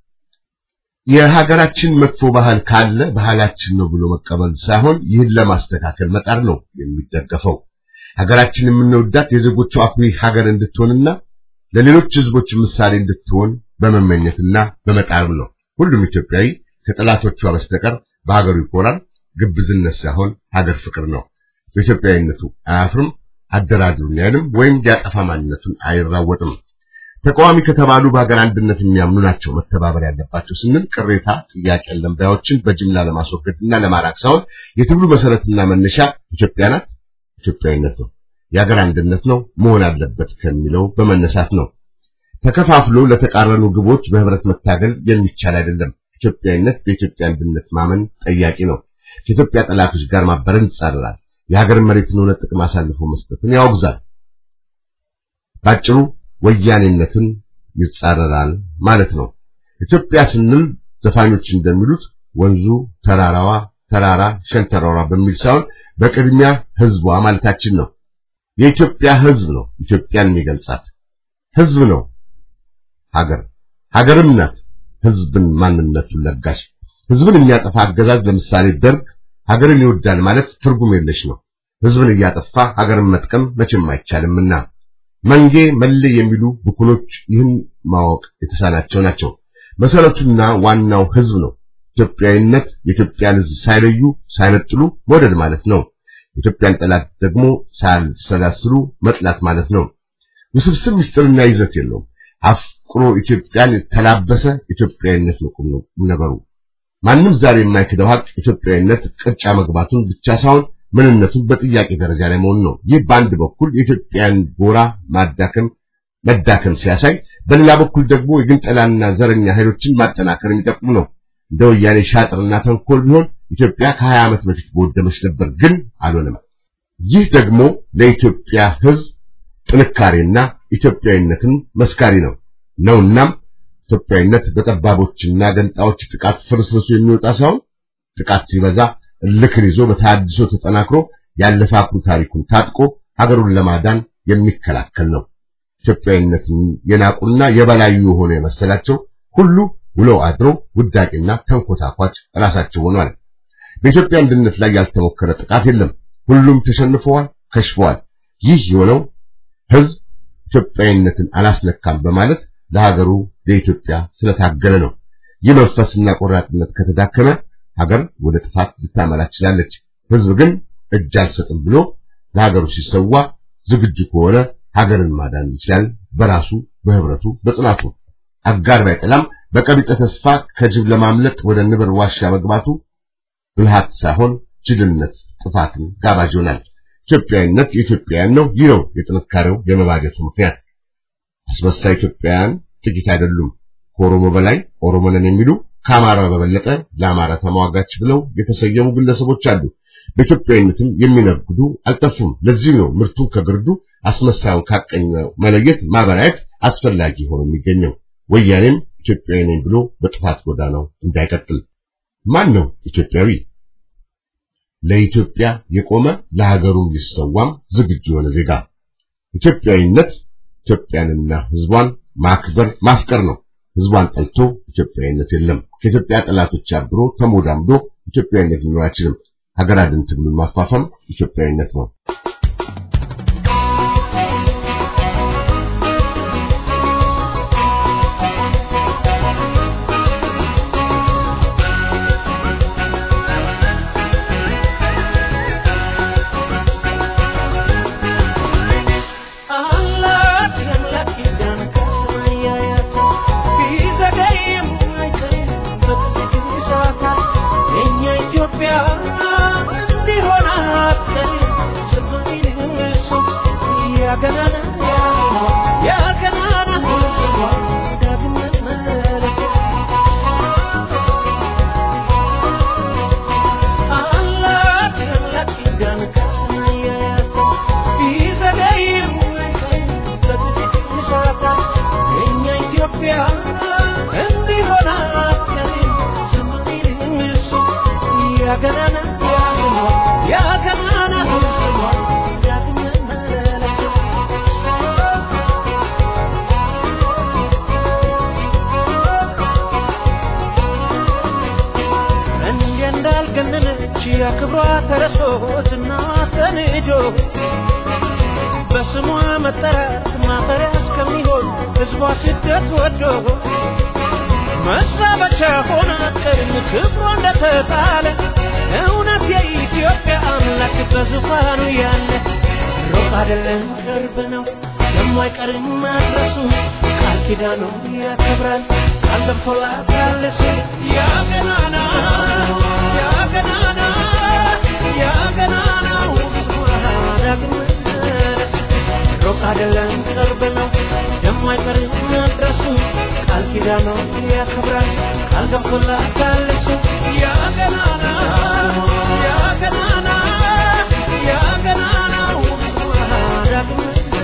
የሀገራችን መጥፎ ባህል ካለ ባህላችን ነው ብሎ መቀበል ሳይሆን ይህን ለማስተካከል መጣር ነው የሚደገፈው። ሀገራችን የምንወዳት የዜጎቿ አኩሪ ሀገር እንድትሆንና ለሌሎች ህዝቦች ምሳሌ እንድትሆን በመመኘትና በመጣር ነው። ሁሉም ኢትዮጵያዊ ከጠላቶቿ በስተቀር በሀገሩ ይኮራል። ግብዝነት ሳይሆን ሀገር ፍቅር ነው። በኢትዮጵያዊነቱ አያፍርም፣ አደራድሩን ያለም ወይም ያጠፋ ማንነቱን አይራወጥም። ተቃዋሚ ከተባሉ በሀገር አንድነት የሚያምኑ ናቸው መተባበር ያለባቸው ስንል ቅሬታ ጥያቄ ለምባዮችን በጅምላ ለማስወገድና ለማራቅ ሳይሆን የትግሉ መሰረትና መነሻ ኢትዮጵያ ናት፣ ኢትዮጵያዊነት ነው። የሀገር አንድነት ነው መሆን አለበት ከሚለው በመነሳት ነው። ተከፋፍሎ ለተቃረኑ ግቦች በህብረት መታገል የሚቻል አይደለም። ኢትዮጵያዊነት በኢትዮጵያ አንድነት ማመን ጠያቂ ነው። ከኢትዮጵያ ጠላቶች ጋር ማበረን ይጻረራል። የሀገር መሬትን ሆነ ጥቅም አሳልፎ መስጠትን ያወግዛል። ባጭሩ ወያኔነትን ይጻረራል ማለት ነው። ኢትዮጵያ ስንል ዘፋኞች እንደሚሉት ወንዙ ተራራዋ ተራራ ሸንተረሯ በሚል ሳይሆን በቅድሚያ ህዝቧ ማለታችን ነው። የኢትዮጵያ ህዝብ ነው ኢትዮጵያን የሚገልጻት። ህዝብ ነው ሀገር ሀገርም ናት ህዝብን ማንነቱን ለጋሽ። ህዝብን የሚያጠፋ አገዛዝ ለምሳሌ ደርግ ሀገርን ይወዳል ማለት ትርጉም የለሽ ነው። ህዝብን እያጠፋ ሀገርን መጥቀም መቼም አይቻልምና መንጌ መለ የሚሉ ብኩኖች ይህን ማወቅ የተሳናቸው ናቸው። መሰረቱና ዋናው ህዝብ ነው። ኢትዮጵያዊነት የኢትዮጵያን ህዝብ ሳይለዩ ሳይነጥሉ መውደድ ማለት ነው። ኢትዮጵያን ጠላት ደግሞ ሳይሰላስሉ መጥላት ማለት ነው። ውስብስብ ምስጢርና ይዘት የለውም። አፍቅሮ ኢትዮጵያን ተላበሰ ኢትዮጵያዊነት ነው ነገሩ። ማንም ዛሬ የማይክደው ሀቅ ኢትዮጵያዊነት ቅርጫ መግባቱን ብቻ ሳይሆን ምንነቱን በጥያቄ ደረጃ ላይ መሆኑ ነው። ይህ በአንድ በኩል የኢትዮጵያን ጎራ ማዳከም መዳከም ሲያሳይ፣ በሌላ በኩል ደግሞ የግንጠላና ዘረኛ ኃይሎችን ማጠናከር የሚጠቅሙ ነው። እንደ ወያኔ ሻጥርና ተንኮል ቢሆን ኢትዮጵያ ከሀያ ዓመት በፊት በወደመች ነበር፣ ግን አልሆነም። ይህ ደግሞ ለኢትዮጵያ ህዝብ ጥንካሬና ኢትዮጵያዊነትን መስካሪ ነው ነውናም ኢትዮጵያዊነት በጠባቦችና ገንጣዎች ጥቃት ፍርስርሱ የሚወጣ ሳይሆን ጥቃት ሲበዛ ልክን ይዞ በታድሶ ተጠናክሮ ያለፋኩ ታሪኩን ታጥቆ ሀገሩን ለማዳን የሚከላከል ነው። ኢትዮጵያዊነትን የናቁና የበላዩ የሆነ የመሰላቸው ሁሉ ውለው አድሮ ውዳቂና ተንኮታኳች ራሳቸው ሆኗል። በኢትዮጵያ አንድነት ላይ ያልተሞከረ ጥቃት የለም። ሁሉም ተሸንፈዋል፣ ከሽፈዋል። ይህ የሆነው ህዝብ ኢትዮጵያዊነትን አላስለካም በማለት ለሀገሩ ለኢትዮጵያ ስለታገለ ነው። የመንፈስና ቆራጥነት ከተዳከመ ሀገር ወደ ጥፋት ልታመራ ትችላለች። ህዝብ ግን እጅ አልሰጥም ብሎ ለሀገሩ ሲሰዋ ዝግጁ ከሆነ ሀገርን ማዳን ይችላል በራሱ በህብረቱ በጽናቱ። አጋር ባይጠላም በቀቢጸ ተስፋ ከጅብ ለማምለጥ ወደ ንብር ዋሻ መግባቱ ብልሃት ሳይሆን ጅልነት ጥፋትን ጋባዥ ይሆናል። ኢትዮጵያዊነት የኢትዮጵያውያን ነው። ይህ ነው የጥንካሬው የመባጀቱ ምክንያት። አስመሳይ ኢትዮጵያውያን ጥቂት አይደሉም። ከኦሮሞ በላይ ኦሮሞ ነን የሚሉ ከአማራ በበለጠ ለአማራ ተሟጋች ብለው የተሰየሙ ግለሰቦች አሉ። በኢትዮጵያዊነትም የሚነግዱ አልጠፉም። ለዚህ ነው ምርቱን ከግርዱ አስመሳዩን ካቀኘው መለየት ማበራየት አስፈላጊ ሆኖ የሚገኘው። ወያኔም ኢትዮጵያዊ ነኝ ብሎ በጥፋት ጎዳናው እንዳይቀጥል። ማን ነው ኢትዮጵያዊ? ለኢትዮጵያ የቆመ ለሀገሩም ሊሰዋም ዝግጁ የሆነ ዜጋ። ኢትዮጵያዊነት ኢትዮጵያንና ህዝቧን ማክበር ማፍቀር ነው። ህዝቧን ጠልቶ ኢትዮጵያዊነት የለም። ከኢትዮጵያ ጠላቶች አብሮ ተሞዳምዶ ኢትዮጵያዊነት ሊኖር አይችልም። ሀገር አድን ትግሉን ማፋፋም ኢትዮጵያዊነት ነው። በስሟ መጠራት ማፈሪያስ ከሚሆን ህዝቧ ስደት ወዶ መሳበቻ ሆና ቀርም ክብሯ እንደተጣለ እውነት የኢትዮጵያ አምላክ በዙፋኑ ያለ ሩቅ አይደለም ቅርብ ነው የማይቀርም ማድረሱ ቃል ኪዳኑ ያከብራል ቃል ገብቶላታል ያ ገናና ያ ገናና ያ ገናና ዳግም አይደለም ቅርብ ነው የማይቀር መድረሱ ቃል ኪዳኑ ያከብራል ቃል ገብቶላታል እሱ ያ ገናና ያ ገናና ያ ገናና ዳግም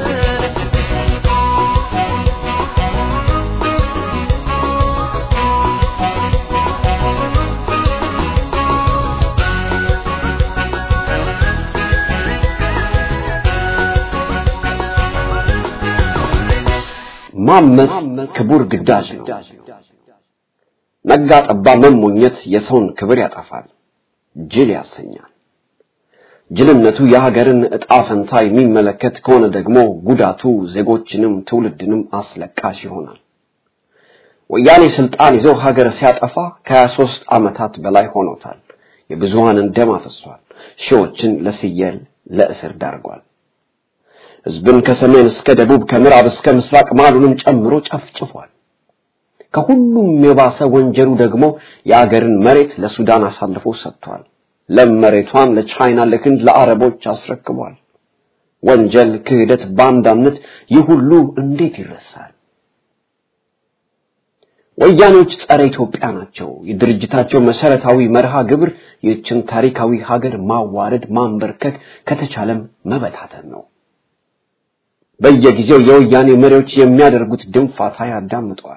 ማመስ ክቡር ግዳጅ ነው ነጋ ጠባ መሞኘት የሰውን ክብር ያጠፋል ጅል ያሰኛል ጅልነቱ የሀገርን ዕጣ ፈንታ የሚመለከት ከሆነ ደግሞ ጉዳቱ ዜጎችንም ትውልድንም አስለቃሽ ይሆናል ወያኔ ስልጣን ይዞ ሀገር ሲያጠፋ ከ23 ዓመታት በላይ ሆኖታል የብዙሃንን ደም አፍሷል ሺዎችን ለስየል ለእስር ዳርጓል ህዝብን ከሰሜን እስከ ደቡብ ከምዕራብ እስከ ምስራቅ ማሉንም ጨምሮ ጨፍጭፏል ከሁሉም የባሰ ወንጀሉ ደግሞ የአገርን መሬት ለሱዳን አሳልፎ ሰጥቷል ለመሬቷን ለቻይና ለህንድ ለአረቦች አስረክቧል ወንጀል ክህደት ባንዳነት ይህ ሁሉ እንዴት ይረሳል ወያኔዎች ጸረ ኢትዮጵያ ናቸው የድርጅታቸው መሰረታዊ መርሃ ግብር ይህችን ታሪካዊ ሀገር ማዋረድ ማንበርከክ ከተቻለም መበታተን ነው በየጊዜው የወያኔ መሪዎች የሚያደርጉት ድንፋታ ያዳምጠዋል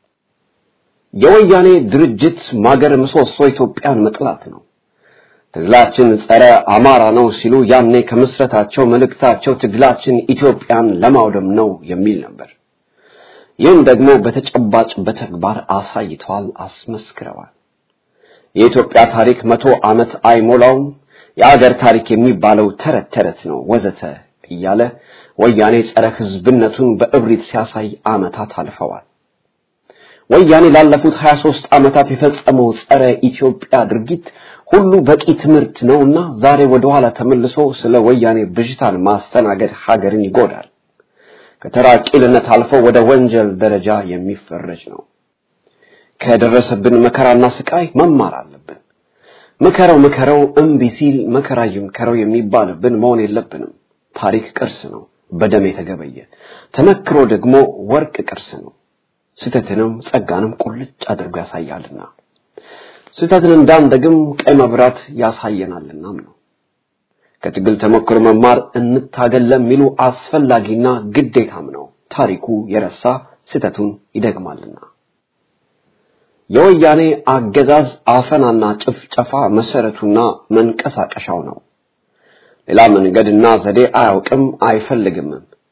የወያኔ ድርጅት ማገር ምሰሶ ኢትዮጵያን መጥላት ነው ትግላችን ጸረ አማራ ነው ሲሉ ያኔ ከመስረታቸው መልእክታቸው ትግላችን ኢትዮጵያን ለማውደም ነው የሚል ነበር ይህን ደግሞ በተጨባጭ በተግባር አሳይተዋል አስመስክረዋል የኢትዮጵያ ታሪክ መቶ ዓመት አይሞላውም የአገር ታሪክ የሚባለው ተረት ተረት ነው ወዘተ እያለ ወያኔ ጸረ ህዝብነቱን በእብሪት ሲያሳይ ዓመታት አልፈዋል ወያኔ ላለፉት ሃያ ሦስት ዓመታት የፈጸመው ጸረ ኢትዮጵያ ድርጊት ሁሉ በቂ ትምህርት ነውና ዛሬ ወደ ኋላ ተመልሶ ስለ ወያኔ ብዥታን ማስተናገድ ሀገርን ይጎዳል ከተራቂልነት አልፎ ወደ ወንጀል ደረጃ የሚፈረጅ ነው ከደረሰብን መከራና ስቃይ መማር አለብን መከራው መከራው እምቢ ሲል መከራ ይምከረው የሚባልብን መሆን የለብንም ታሪክ ቅርስ ነው በደም የተገበየ ተመክሮ ደግሞ ወርቅ ቅርስ ነው ስተትንም ጸጋንም ቁልጭ አድርጎ ያሳያልና ስተትን እንዳንደግም ቀይ መብራት ያሳየናልናም ነው ከትግል ተመክሮ መማር እንታገል ለሚሉ አስፈላጊና ግዴታም ነው ታሪኩ የረሳ ስተቱን ይደግማልና የወያኔ አገዛዝ አፈናና ጭፍጨፋ መሰረቱና መንቀሳቀሻው ነው ሌላ መንገድና ዘዴ አያውቅም አይፈልግም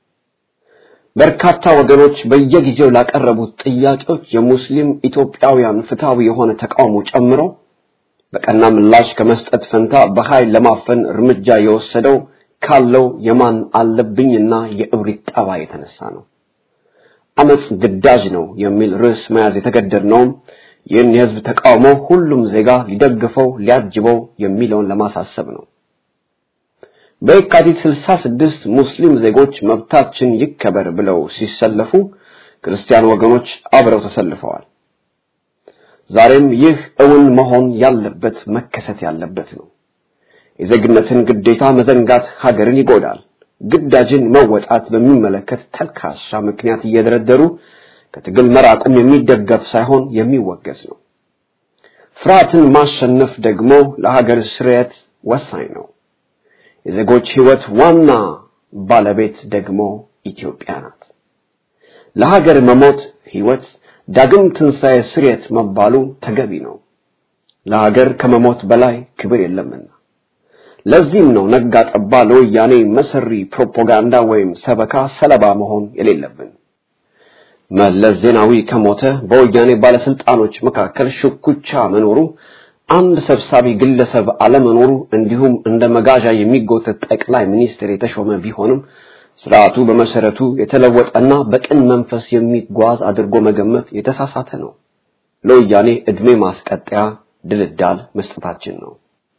በርካታ ወገኖች በየጊዜው ላቀረቡት ጥያቄዎች የሙስሊም ኢትዮጵያውያን ፍትሃዊ የሆነ ተቃውሞ ጨምሮ በቀና ምላሽ ከመስጠት ፈንታ በኃይል ለማፈን እርምጃ የወሰደው ካለው የማን አለብኝና የእብሪት ጠባይ የተነሳ ነው አመጽ ግዳጅ ነው የሚል ርዕስ መያዝ የተገደድነው ይህን የህዝብ ተቃውሞ ሁሉም ዜጋ ሊደግፈው ሊያጅበው የሚለውን ለማሳሰብ ነው በየካቲት ስልሳ ስድስት ሙስሊም ዜጎች መብታችን ይከበር ብለው ሲሰለፉ ክርስቲያን ወገኖች አብረው ተሰልፈዋል ዛሬም ይህ እውን መሆን ያለበት መከሰት ያለበት ነው የዜግነትን ግዴታ መዘንጋት ሀገርን ይጎዳል ግዳጅን መወጣት በሚመለከት ተልካሻ ምክንያት እየደረደሩ ከትግል መራቁም የሚደገፍ ሳይሆን የሚወገዝ ነው ፍርሃትን ማሸነፍ ደግሞ ለሀገር ስርየት ወሳኝ ነው የዜጎች ህይወት ዋና ባለቤት ደግሞ ኢትዮጵያ ናት ለሀገር መሞት ህይወት ዳግም ትንሣኤ ስርየት መባሉ ተገቢ ነው ለሀገር ከመሞት በላይ ክብር የለምና ለዚህም ነው ነጋ ጠባ ለወያኔ መሰሪ ፕሮፓጋንዳ ወይም ሰበካ ሰለባ መሆን የሌለብን መለስ ዜናዊ ከሞተ በወያኔ ባለስልጣኖች መካከል ሽኩቻ መኖሩ አንድ ሰብሳቢ ግለሰብ አለመኖሩ እንዲሁም እንደ መጋዣ የሚጎተት ጠቅላይ ሚኒስትር የተሾመ ቢሆንም ስርዓቱ በመሰረቱ የተለወጠና በቅን መንፈስ የሚጓዝ አድርጎ መገመት የተሳሳተ ነው ለወያኔ እድሜ ማስቀጠያ ድልዳል መስጠታችን ነው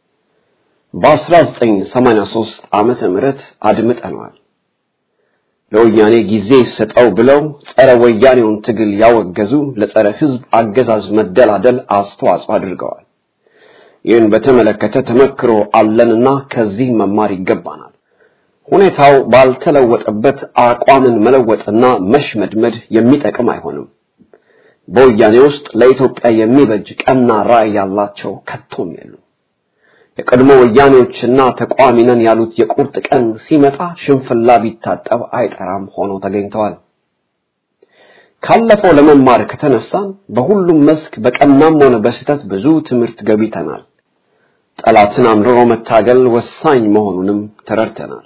በ1983 ዓመተ ምህረት አድምጠናል ለወያኔ ጊዜ ሰጠው ብለው ጸረ ወያኔውን ትግል ያወገዙ ለጸረ ህዝብ አገዛዝ መደላደል አስተዋጽኦ አድርገዋል ይህን በተመለከተ ተመክሮ አለንና ከዚህ መማር ይገባናል ሁኔታው ባልተለወጠበት አቋምን መለወጥና መሽመድመድ የሚጠቅም አይሆንም። በወያኔ ውስጥ ለኢትዮጵያ የሚበጅ ቀና ራዕይ ያላቸው ከቶም የሉም። የቀድሞ ወያኔዎችና ተቋሚ ነን ያሉት የቁርጥ ቀን ሲመጣ ሽንፍላ ቢታጠብ አይጠራም ሆኖ ተገኝተዋል። ካለፈው ለመማር ከተነሳን በሁሉም መስክ በቀናም ሆነ በስህተት ብዙ ትምህርት ገቢተናል። ጠላትን አምርሮ መታገል ወሳኝ መሆኑንም ተረድተናል።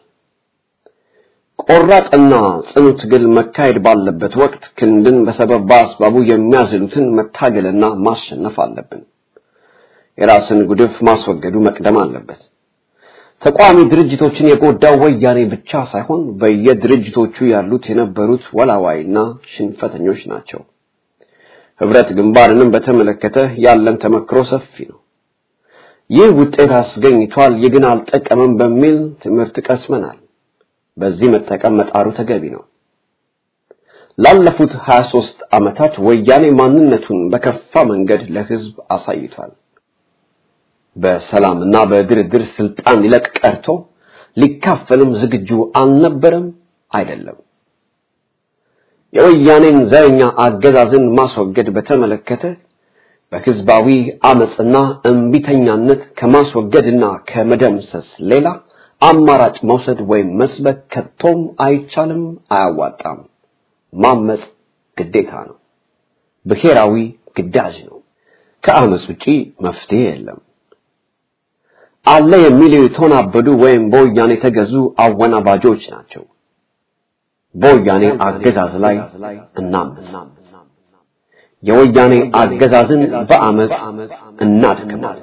ቆራጥና ጽኑ ትግል መካሄድ ባለበት ወቅት ክንድን በሰበብ በአስባቡ የሚያዝሉትን መታገልና ማሸነፍ አለብን። የራስን ጉድፍ ማስወገዱ መቅደም አለበት። ተቋሚ ድርጅቶችን የጎዳው ወያኔ ብቻ ሳይሆን በየድርጅቶቹ ያሉት የነበሩት ወላዋይና ሽንፈተኞች ናቸው። ህብረት ግንባርንም በተመለከተ ያለን ተመክሮ ሰፊ ነው። ይህ ውጤት አስገኝቷል፣ ይግን አልጠቀመም በሚል ትምህርት ቀስመናል። በዚህ መጠቀም መጣሩ ተገቢ ነው። ላለፉት ሀያ ሦስት ዓመታት ወያኔ ማንነቱን በከፋ መንገድ ለህዝብ አሳይቷል። በሰላምና በድርድር ስልጣን ሊለቅ ቀርቶ ሊካፈልም ዝግጁ አልነበረም አይደለም። የወያኔን ዘረኛ አገዛዝን ማስወገድ በተመለከተ በህዝባዊ አመጽና እንቢተኛነት ከማስወገድና ከመደምሰስ ሌላ አማራጭ መውሰድ ወይም መስበክ ከቶም አይቻልም፣ አያዋጣም። ማመጽ ግዴታ ነው፣ ብሔራዊ ግዳጅ ነው። ከአመጽ ውጪ መፍትሄ የለም። አለ የሚለው ተናበዱ ወይም በወያኔ ተገዙ አወናባጆች ናቸው። በወያኔ አገዛዝ ላይ እናምጽ። የወያኔ አገዛዝን በአመጽ እናድክማለን።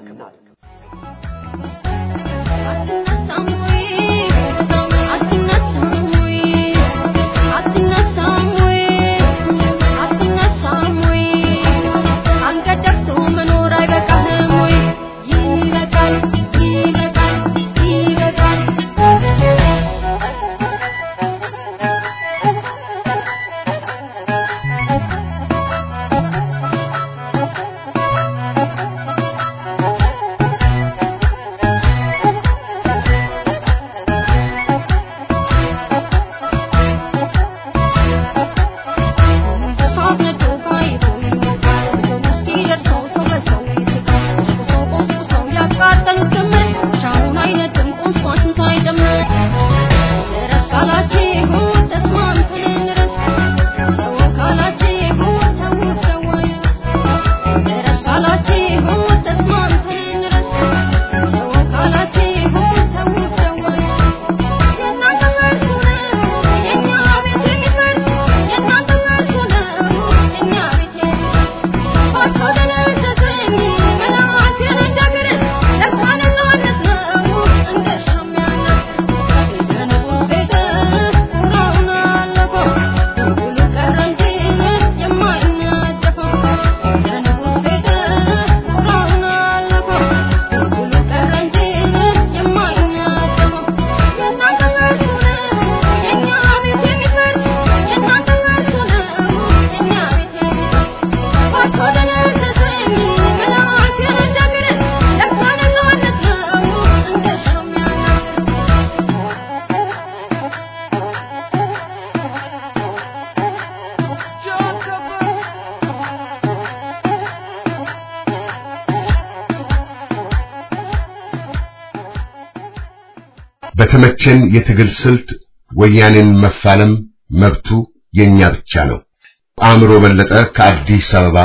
በተመቸን የትግል ስልት ወያኔን መፋለም መብቱ የኛ ብቻ ነው። አእምሮ በለጠ ከአዲስ አበባ።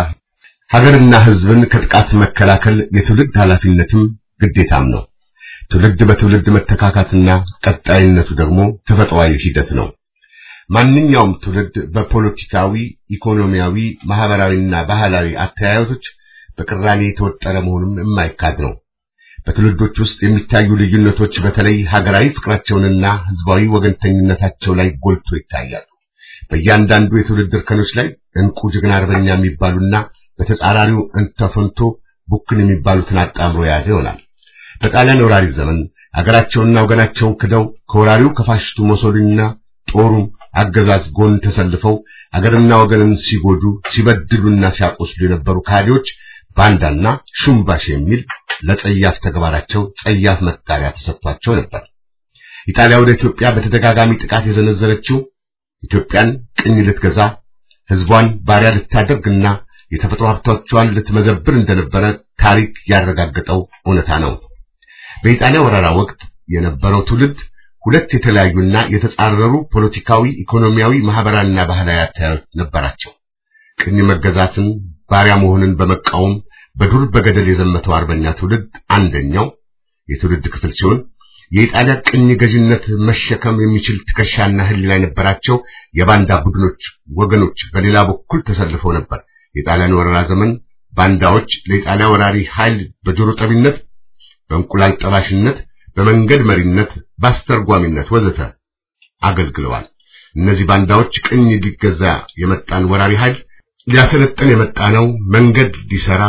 ሀገርና ህዝብን ከጥቃት መከላከል የትውልድ ኃላፊነትም ግዴታም ነው። ትውልድ በትውልድ መተካካትና ቀጣይነቱ ደግሞ ተፈጥሯዊ ሂደት ነው። ማንኛውም ትውልድ በፖለቲካዊ፣ ኢኮኖሚያዊ፣ ማህበራዊና ባህላዊ አተያየቶች በቅራኔ የተወጠረ መሆኑን የማይካድ ነው። በትውልዶች ውስጥ የሚታዩ ልዩነቶች በተለይ ሀገራዊ ፍቅራቸውንና ህዝባዊ ወገንተኝነታቸው ላይ ጎልቶ ይታያሉ። በእያንዳንዱ የትውልድ እርከኖች ላይ እንቁ ጀግና አርበኛ የሚባሉና በተጻራሪው እንተፈንቶ ቡክን የሚባሉትን አጣምሮ ያዘ ይሆናል። በጣሊያን ወራሪ ዘመን ሀገራቸውንና ወገናቸውን ክደው ከወራሪው ከፋሽስቱ ሞሶሊኒና ጦሩም አገዛዝ ጎን ተሰልፈው ሀገርና ወገንን ሲጎዱ ሲበድሉና ሲያቆስሉ የነበሩ ካዲዎች ባንዳና ሹምባሽ የሚል ለጸያፍ ተግባራቸው ጸያፍ መጣሪያ ተሰጥቷቸው ነበር። ኢጣሊያ ወደ ኢትዮጵያ በተደጋጋሚ ጥቃት የዘነዘረችው ኢትዮጵያን ቅኝ ልትገዛ ህዝቧን ባሪያ ልታደርግና የተፈጥሮ ሀብቶቿን ልትመዘብር እንደነበረ ታሪክ ያረጋገጠው እውነታ ነው። በኢጣሊያ ወረራ ወቅት የነበረው ትውልድ ሁለት የተለያዩና የተጻረሩ ፖለቲካዊ፣ ኢኮኖሚያዊ፣ ማህበራዊና ባህላዊ አተያዮች ነበራቸው። ቅኝ መገዛትን ባሪያ መሆንን በመቃወም በዱር በገደል የዘመተው አርበኛ ትውልድ አንደኛው የትውልድ ክፍል ሲሆን የኢጣሊያ ቅኝ ገዥነት መሸከም የሚችል ትከሻና ህሊና የነበራቸው የባንዳ ቡድኖች ወገኖች በሌላ በኩል ተሰልፈው ነበር። የጣሊያን ወረራ ዘመን ባንዳዎች ለኢጣሊያ ወራሪ ኃይል በጆሮ ጠቢነት፣ በእንቁላል ጠባሽነት፣ በመንገድ መሪነት፣ በአስተርጓሚነት ወዘተ አገልግለዋል። እነዚህ ባንዳዎች ቅኝ ሊገዛ የመጣን ወራሪ ኃይል ሊያሰለጥን የመጣ ነው፣ መንገድ ሊሰራ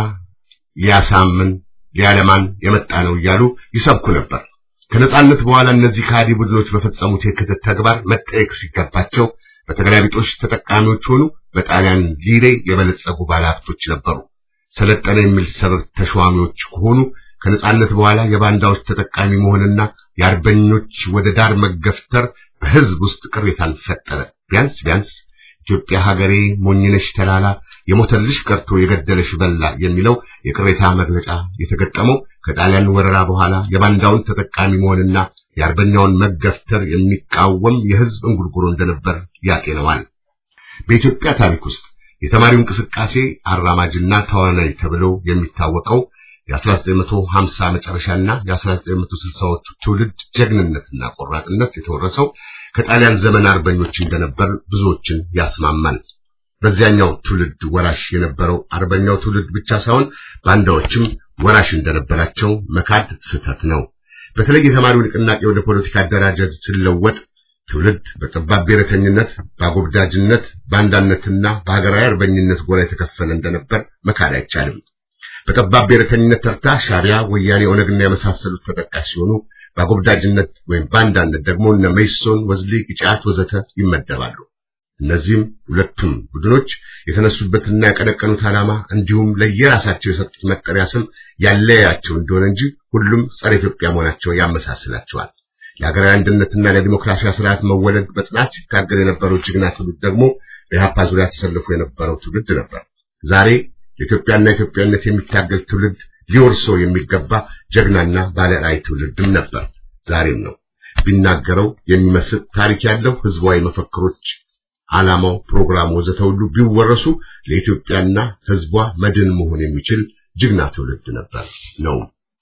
ሊያሳምን ሊያለማን የመጣ ነው እያሉ ይሰብኩ ነበር። ከነጻነት በኋላ እነዚህ ካዲ ቡድኖች በፈጸሙት የክህደት ተግባር መጠየቅ ሲገባቸው በተገላቢጦሽ ተጠቃሚዎች ሆኑ። በጣሊያን ሊሬ የበለጸጉ ባለሀብቶች ነበሩ። ሰለጠነ የሚል ሰበብ ተሿሚዎች ከሆኑ ከነጻነት በኋላ የባንዳዎች ተጠቃሚ መሆንና የአርበኞች ወደ ዳር መገፍተር በህዝብ ውስጥ ቅሬታን ፈጠረ። ቢያንስ ቢያንስ ኢትዮጵያ ሀገሬ ሞኝነሽ ተላላ የሞተልሽ ቀርቶ የገደለሽ በላ የሚለው የቅሬታ መግለጫ የተገጠመው ከጣሊያን ወረራ በኋላ የባንዳውን ተጠቃሚ መሆንና የአርበኛውን መገፍተር የሚቃወም የህዝብ እንጉርጉሮ እንደነበር ያጤነዋል። በኢትዮጵያ ታሪክ ውስጥ የተማሪው እንቅስቃሴ አራማጅና ተዋናይ ተብሎ የሚታወቀው የ1950 መጨረሻና የ1960ዎቹ ትውልድ ጀግንነትና ቆራጥነት የተወረሰው ከጣሊያን ዘመን አርበኞች እንደነበር ብዙዎችን ያስማማል። በዚያኛው ትውልድ ወራሽ የነበረው አርበኛው ትውልድ ብቻ ሳይሆን ባንዳዎችም ወራሽ እንደነበራቸው መካድ ስህተት ነው። በተለይ የተማሪው ንቅናቄ ወደ ፖለቲካ አደራጀት ሲለወጥ ትውልድ በጠባብ ብሔረተኝነት፣ በአጎብዳጅነት፣ ባንዳነትና በሀገራዊ አርበኝነት ጎራ የተከፈለ እንደነበር መካድ አይቻልም። በጠባብ ብሔረተኝነት ተርታ ሻዕቢያ፣ ወያኔ፣ ኦነግና የመሳሰሉት ተጠቃሽ ሲሆኑ በአጎብዳጅነት ወይም ባንዳነት ደግሞ እነ መይሶን፣ ወዝሊ፣ ኢጫት ወዘተ ይመደባሉ። እነዚህም ሁለቱም ቡድኖች የተነሱበትና ያቀነቀኑት ዓላማ እንዲሁም ለየራሳቸው የሰጡት መጠሪያ ስም ያለያቸው እንደሆነ እንጂ ሁሉም ጸረ ኢትዮጵያ መሆናቸው ያመሳስላቸዋል። ለሀገራዊ አንድነትና ለዲሞክራሲያዊ ስርዓት መወለድ በጽናት ሲታገል የነበረው ጀግና ትውልድ ደግሞ በኢህአፓ ዙሪያ ተሰልፎ የነበረው ትውልድ ነበር። ዛሬ ለኢትዮጵያና ኢትዮጵያነት የሚታገል ትውልድ ሊወርሰው የሚገባ ጀግናና ባለራዕይ ትውልድም ነበር፣ ዛሬም ነው። ቢናገረው የሚመስል ታሪክ ያለው ህዝባዊ መፈክሮች፣ ዓላማው፣ ፕሮግራሙ ወዘተ ሁሉ ቢወረሱ ለኢትዮጵያና ህዝቧ መድን መሆን የሚችል ጀግና ትውልድ ነበር ነው።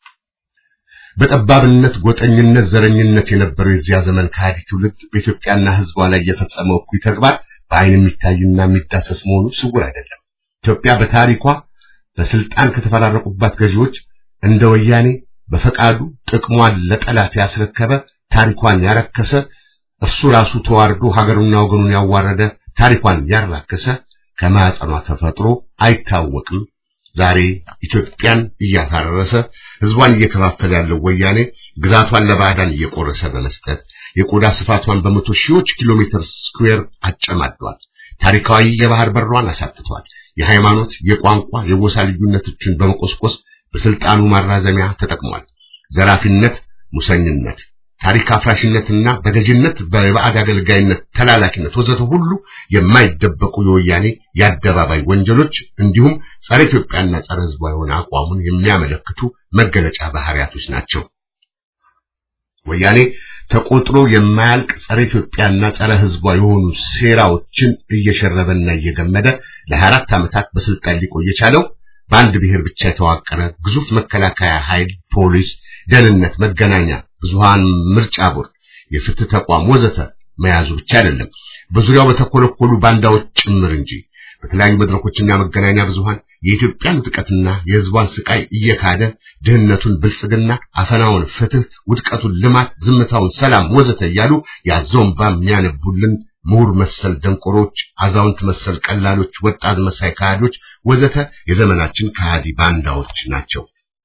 በጠባብነት፣ ጎጠኝነት፣ ዘረኝነት የነበረው የዚያ ዘመን ካዲ ትውልድ በኢትዮጵያና ህዝቧ ላይ የፈጸመው እኩይ ተግባር በአይን የሚታይና የሚዳሰስ መሆኑ ስውር አይደለም። ኢትዮጵያ በታሪኳ በስልጣን ከተፈራረቁባት ገዢዎች እንደ ወያኔ በፈቃዱ ጥቅሟን ለጠላት ያስረከበ፣ ታሪኳን ያረከሰ፣ እርሱ ራሱ ተዋርዶ ሀገሩና ወገኑን ያዋረደ፣ ታሪኳን ያራከሰ ከማዕፀኗ ተፈጥሮ አይታወቅም። ዛሬ ኢትዮጵያን እያፈረሰ ህዝቧን እየከፋፈለ ያለው ወያኔ ግዛቷን ለባዕዳን እየቆረሰ በመስጠት የቆዳ ስፋቷን በመቶ ሺዎች ኪሎ ሜትር ስኩዌር አጨማዷል። ታሪካዊ የባህር በሯን አሳጥቷል። የሃይማኖት፣ የቋንቋ፣ የጎሳ ልዩነቶችን በመቆስቆስ በስልጣኑ ማራዘሚያ ተጠቅሟል። ዘራፊነት፣ ሙሰኝነት፣ ታሪክ አፍራሽነትና በገዥነት በባዕድ አገልጋይነት፣ ተላላኪነት ወዘተ ሁሉ የማይደበቁ የወያኔ የአደባባይ ወንጀሎች እንዲሁም ጸረ ኢትዮጵያና ጸረ ህዝቧ የሆነ አቋሙን የሚያመለክቱ መገለጫ ባህሪያቶች ናቸው። ወያኔ ተቆጥሮ የማያልቅ ጸረ ኢትዮጵያና ጸረ ህዝቧ የሆኑ ሴራዎችን እየሸረበና እየገመደ ለሀያ አራት ዓመታት በስልጣን ሊቆይ የቻለው በአንድ ብሔር ብቻ የተዋቀረ ግዙፍ መከላከያ ኃይል፣ ፖሊስ፣ ደህንነት፣ መገናኛ ብዙሃን፣ ምርጫ ቦርድ፣ የፍትህ ተቋም ወዘተ መያዙ ብቻ አይደለም፣ በዙሪያው በተኮለኮሉ ባንዳዎች ጭምር እንጂ። በተለያዩ መድረኮችና መገናኛ ብዙሃን የኢትዮጵያን ጥቃትና የህዝቧን ስቃይ እየካደ ድህነቱን ብልጽግና፣ አፈናውን ፍትህ፣ ውድቀቱን ልማት፣ ዝምታውን ሰላም ወዘተ እያሉ ያዘውን ባም የሚያነቡልን ምሁር መሰል ደንቆሮች፣ አዛውንት መሰል ቀላሎች፣ ወጣት መሳይ ካህዶች ወዘተ የዘመናችን ካህዲ ባንዳዎች ናቸው።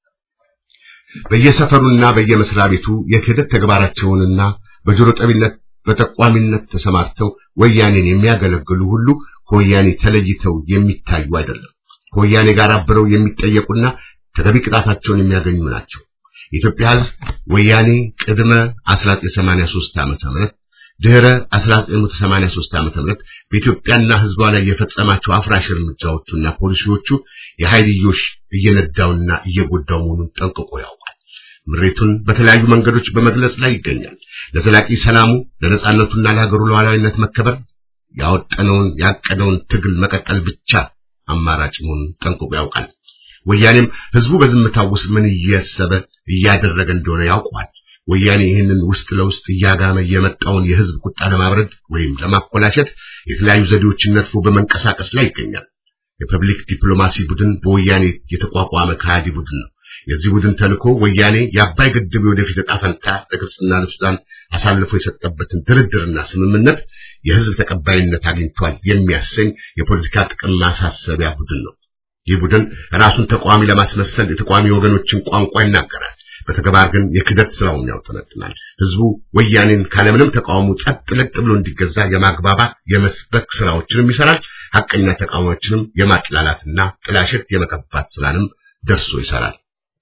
በየሰፈሩና በየመስሪያ ቤቱ የክህደት ተግባራቸውንና በጆሮ ጠቢነት በተቋሚነት ተሰማርተው ወያኔን የሚያገለግሉ ሁሉ ከወያኔ ተለይተው የሚታዩ አይደለም። ከወያኔ ጋር አብረው የሚጠየቁና ተገቢ ቅጣታቸውን የሚያገኙ ናቸው። የኢትዮጵያ ሕዝብ ወያኔ ቅድመ አስራ ዘጠኝ ሰማንያ ሶስት ዓመተ ምህረት ድህረ አስራ ዘጠኝ ሰማንያ ሶስት ዓመተ ምህረት በኢትዮጵያና ሕዝቧ ላይ የፈጸማቸው አፍራሽ እርምጃዎችና ፖሊሲዎቹ የኃይልዮሽ እየነዳውና እየጎዳው መሆኑን ጠንቅቆ ያውቃል። ምሬቱን በተለያዩ መንገዶች በመግለጽ ላይ ይገኛል። ለዘላቂ ሰላሙ ለነጻነቱና ለሀገሩ ሉዓላዊነት መከበር ያወጣነውን ያቀደውን ትግል መቀጠል ብቻ አማራጭ መሆኑን ጠንቅቆ ያውቃል። ወያኔም ሕዝቡ በዝምታው ውስጥ ምን እያሰበ እያደረገ እንደሆነ ያውቃል። ወያኔ ይህንን ውስጥ ለውስጥ እያጋመ የመጣውን የሕዝብ ቁጣ ለማብረድ ወይም ለማኮላሸት የተለያዩ ዘዴዎችን ነድፎ በመንቀሳቀስ ላይ ይገኛል። የፐብሊክ ዲፕሎማሲ ቡድን በወያኔ የተቋቋመ ከሃዲ ቡድን ነው። የዚህ ቡድን ተልዕኮ ወያኔ የአባይ ግድብ ወደፊት ዕጣ ፈንታ ለግብጽና ለሱዳን አሳልፎ የሰጠበትን ድርድርና ስምምነት የሕዝብ ተቀባይነት አግኝቷል የሚያሰኝ የፖለቲካ ጥቅም ማሳሰቢያ ቡድን ነው። ይህ ቡድን ራሱን ተቋሚ ለማስመሰል የተቋሚ ወገኖችን ቋንቋ ይናገራል። በተግባር ግን የክደት ስራውን ያውጠነጥናል። ሕዝቡ ወያኔን ካለምንም ተቃውሞ ጸጥ ለጥ ብሎ እንዲገዛ የማግባባት የመስበክ ስራዎችንም ይሰራል። ሐቀኛ ተቃዋሚዎችንም የማጥላላትና ጥላሸት የመቀባት ስራንም ደርሶ ይሰራል።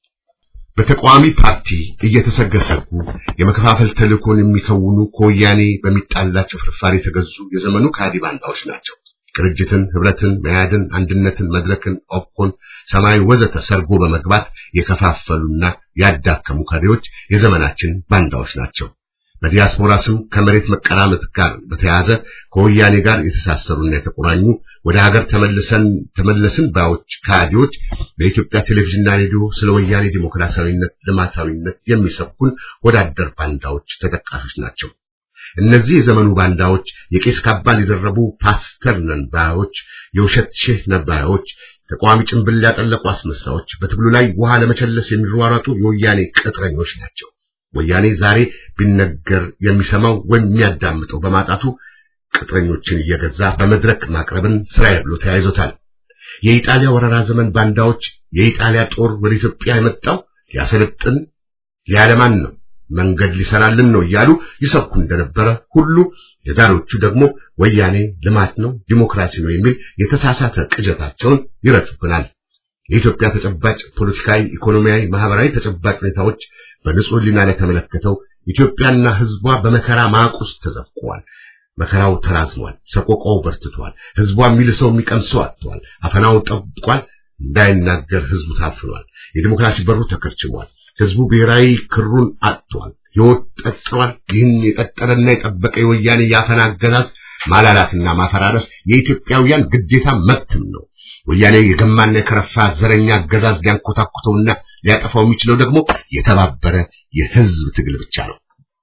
በተቋሚ ፓርቲ እየተሰገሰጉ የመከፋፈል ተልእኮን የሚከውኑ ከወያኔ በሚጣላቸው ፍርፋሪ የተገዙ የዘመኑ ከሃዲ ባንዳዎች ናቸው። ቅርጅትን፣ ህብረትን፣ መያድን፣ አንድነትን፣ መድረክን፣ ኦፕኮን፣ ሰማያዊ ወዘተ ሰርጎ በመግባት የከፋፈሉና ያዳከሙ ከሃዲዎች የዘመናችን ባንዳዎች ናቸው። በዲያስፖራ ስም ከመሬት መቀራመጥ ጋር በተያያዘ ከወያኔ ጋር የተሳሰሩና የተቆራኙ ወደ ሀገር ተመልሰን ተመለስን ባዮች ከሃዲዎች በኢትዮጵያ ቴሌቪዥንና ሬዲዮ ስለ ወያኔ ዲሞክራሲያዊነት፣ ልማታዊነት የሚሰብኩን ወዳደር ባንዳዎች ተጠቃሾች ናቸው። እነዚህ የዘመኑ ባንዳዎች የቄስ ካባን የደረቡ ፓስተር ነን ባዮች፣ የውሸት ሼህ ነባዮች፣ ተቋሚ ጭንብል ያጠለቁ አስመሳዮች፣ በትግሉ ላይ ውሃ ለመቸለስ የሚሯሯጡ የወያኔ ቅጥረኞች ናቸው። ወያኔ ዛሬ ቢነገር የሚሰማው ወይም የሚያዳምጠው በማጣቱ ቅጥረኞችን እየገዛ በመድረክ ማቅረብን ስራዬ ብሎ ተያይዞታል። የኢጣሊያ ወረራ ዘመን ባንዳዎች የኢጣሊያ ጦር ወደ ኢትዮጵያ የመጣው ሊያሰለጥን ሊያለማን ነው፣ መንገድ ሊሰራልን ነው እያሉ ይሰብኩ እንደነበረ ሁሉ የዛሬዎቹ ደግሞ ወያኔ ልማት ነው፣ ዲሞክራሲ ነው የሚል የተሳሳተ ቅጀታቸውን ይረቱብናል። የኢትዮጵያ ተጨባጭ ፖለቲካዊ፣ ኢኮኖሚያዊ፣ ማህበራዊ ተጨባጭ ሁኔታዎች በንጹህ ሕሊና ላይ ተመለከተው ኢትዮጵያና ሕዝቧ በመከራ ማቅ ውስጥ ተዘፍቀዋል። መከራው ተራዝሟል፣ ሰቆቃው በርትቷል። ሕዝቧ የሚልሰው የሚቀምሰው አጥቷል። አፈናው ጠብቋል፣ እንዳይናገር ሕዝቡ ታፍኗል። የዲሞክራሲ በሩ ተከርችሟል። ሕዝቡ ብሔራዊ ክሩን አጥቷል፣ ሕይወት ጠጥሯል። ይህን የቀጠለና የጠበቀ የወያኔ ያፈና አገዛዝ ማላላትና ማፈራረስ የኢትዮጵያውያን ግዴታ መብትም ነው። ወያኔ የገማና የከረፋ ዘረኛ አገዛዝ ሊያንኮታኩተውና ሊያጠፋው የሚችለው ደግሞ የተባበረ የሕዝብ ትግል ብቻ ነው።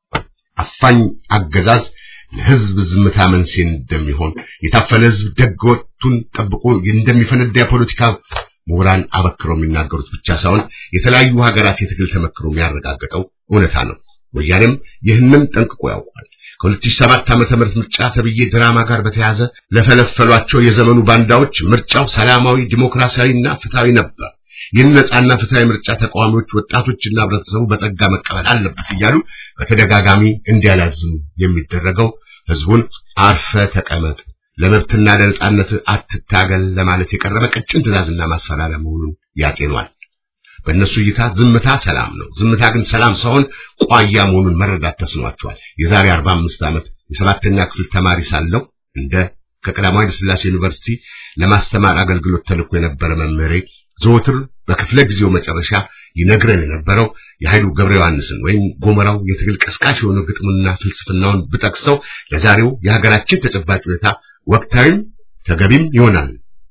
አፋኝ አገዛዝ ለሕዝብ ዝምታ መንስኤ እንደሚሆን የታፈነ ሕዝብ ደግወቱን ጠብቆ እንደሚፈነዳ የፖለቲካ ምሁራን አበክረው የሚናገሩት ብቻ ሳይሆን የተለያዩ ሀገራት የትግል ተመክሮ የሚያረጋግጠው እውነታ ነው። ወያኔም ይህንን ጠንቅቆ ያውቃል። ከሁለት ሺህ ሰባት ዓመተ ምህረት ምርጫ ተብዬ ድራማ ጋር በተያያዘ ለፈለፈሏቸው የዘመኑ ባንዳዎች ምርጫው ሰላማዊ፣ ዲሞክራሲያዊና ፍትሃዊ ነበር። ይህን ነጻና ፍትሃዊ ምርጫ ተቃዋሚዎች፣ ወጣቶችና ህብረተሰቡ በጸጋ መቀበል አለበት እያሉ በተደጋጋሚ እንዲያላዝሙ የሚደረገው ህዝቡን አርፈ ተቀመጥ፣ ለመብትና ለነጻነት አትታገል ለማለት የቀረበ ቀጭን ትዕዛዝና ማስፈራሪያ መሆኑን ያጤኗል። በእነሱ እይታ ዝምታ ሰላም ነው። ዝምታ ግን ሰላም ሳይሆን ቋያ መሆኑን መረዳት ተስኗቸዋል። የዛሬ አርባ አምስት ዓመት የሰባተኛ ክፍል ተማሪ ሳለሁ እንደ ከቀዳማዊ ኃይለ ሥላሴ ዩኒቨርሲቲ ለማስተማር አገልግሎት ተልኮ የነበረ መምህሬ ዘወትር በክፍለ ጊዜው መጨረሻ ይነግረን የነበረው የኃይሉ ገብረ ዮሐንስን ወይም ጎመራው የትግል ቀስቃሽ የሆነ ግጥምና ፍልስፍናውን ብጠቅሰው ለዛሬው የሀገራችን ተጨባጭ ሁኔታ ወቅታዊም ተገቢም ይሆናል።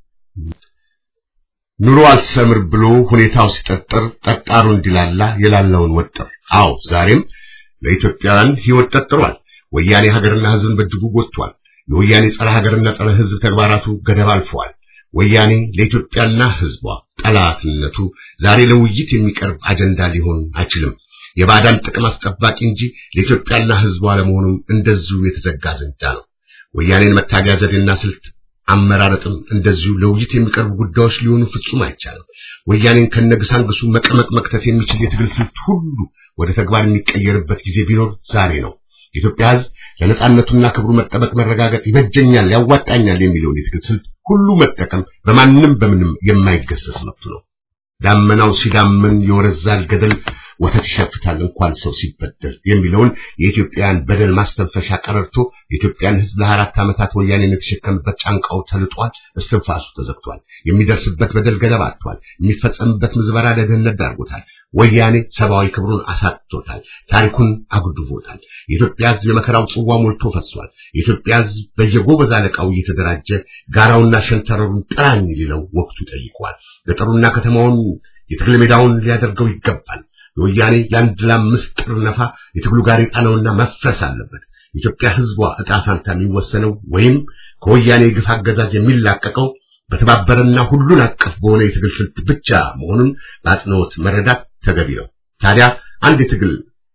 ኑሮ አልሰምር ብሎ ሁኔታው ሲጠጠር ጠጣሩ እንዲላላ የላለውን ወጥር። አዎ ዛሬም ለኢትዮጵያውያን ሕይወት ጠጥሯል። ወያኔ ሀገርና ሕዝብን በእጅጉ ጎድቷል። የወያኔ ጸረ ሀገርና ጸረ ሕዝብ ተግባራቱ ገደብ አልፈዋል። ወያኔ ለኢትዮጵያና ሕዝቧ ጠላትነቱ ዛሬ ለውይይት የሚቀርብ አጀንዳ ሊሆን አይችልም። የባዕዳን ጥቅም አስጠባቂ እንጂ ለኢትዮጵያና ሕዝቧ ለመሆኑ እንደዚሁ የተዘጋ ዘንዳ ነው። ወያኔን መታገያ ዘዴና ስልት አመራረጥም እንደዚሁ ለውይይት የሚቀርቡ ጉዳዮች ሊሆኑ ፍጹም አይቻልም። ወያኔን ከነግሳንግሱ መቀመቅ መክተት የሚችል የትግል ስልት ሁሉ ወደ ተግባር የሚቀየርበት ጊዜ ቢኖር ዛሬ ነው። የኢትዮጵያ ሕዝብ ለነጻነቱና ክብሩ መጠበቅ መረጋገጥ ይበጀኛል፣ ያዋጣኛል የሚለውን የትግል ስልት ሁሉ መጠቀም በማንም በምንም የማይገሰስ መብቱ ነው። ዳመናው ሲዳምን ይወረዛል ገደል፣ ወተት ይሸፍታል እንኳን ሰው ሲበደል የሚለውን የኢትዮጵያን በደል ማስተንፈሻ ቀረርቶ የኢትዮጵያን ሕዝብ ለአራት ዓመታት ወያኔን የተሸከመበት ጫንቃው ተልጧል፣ እስትንፋሱ ተዘግቷል። የሚደርስበት በደል ገደብ አጥቷል። የሚፈጸምበት ምዝበራ ለደህንነት ዳርጎታል። ወያኔ ሰብአዊ ክብሩን አሳጥቶታል። ታሪኩን አጉድፎታል። የኢትዮጵያ ሕዝብ የመከራው ጽዋ ሞልቶ ፈሷል። የኢትዮጵያ ሕዝብ በየጎበዝ አለቃው እየተደራጀ ጋራውና ሸንተረሩን ጥራኝ ሊለው ወቅቱ ጠይቋል። ገጠሩና ከተማውን የትግል ሜዳውን ሊያደርገው ይገባል። ወያኔ የአንድ ለአምስት ጥር ነፋ የትግሉ ጋሬጣ ነውና መፍረስ አለበት። የኢትዮጵያ ሕዝቧ ዕጣ ፈንታ የሚወሰነው ወይም ከወያኔ ግፍ አገዛዝ የሚላቀቀው በተባበረና ሁሉን አቀፍ በሆነ የትግል ስልት ብቻ መሆኑን በአጽንኦት መረዳት ተገቢ ነው። ታዲያ አንድ የትግል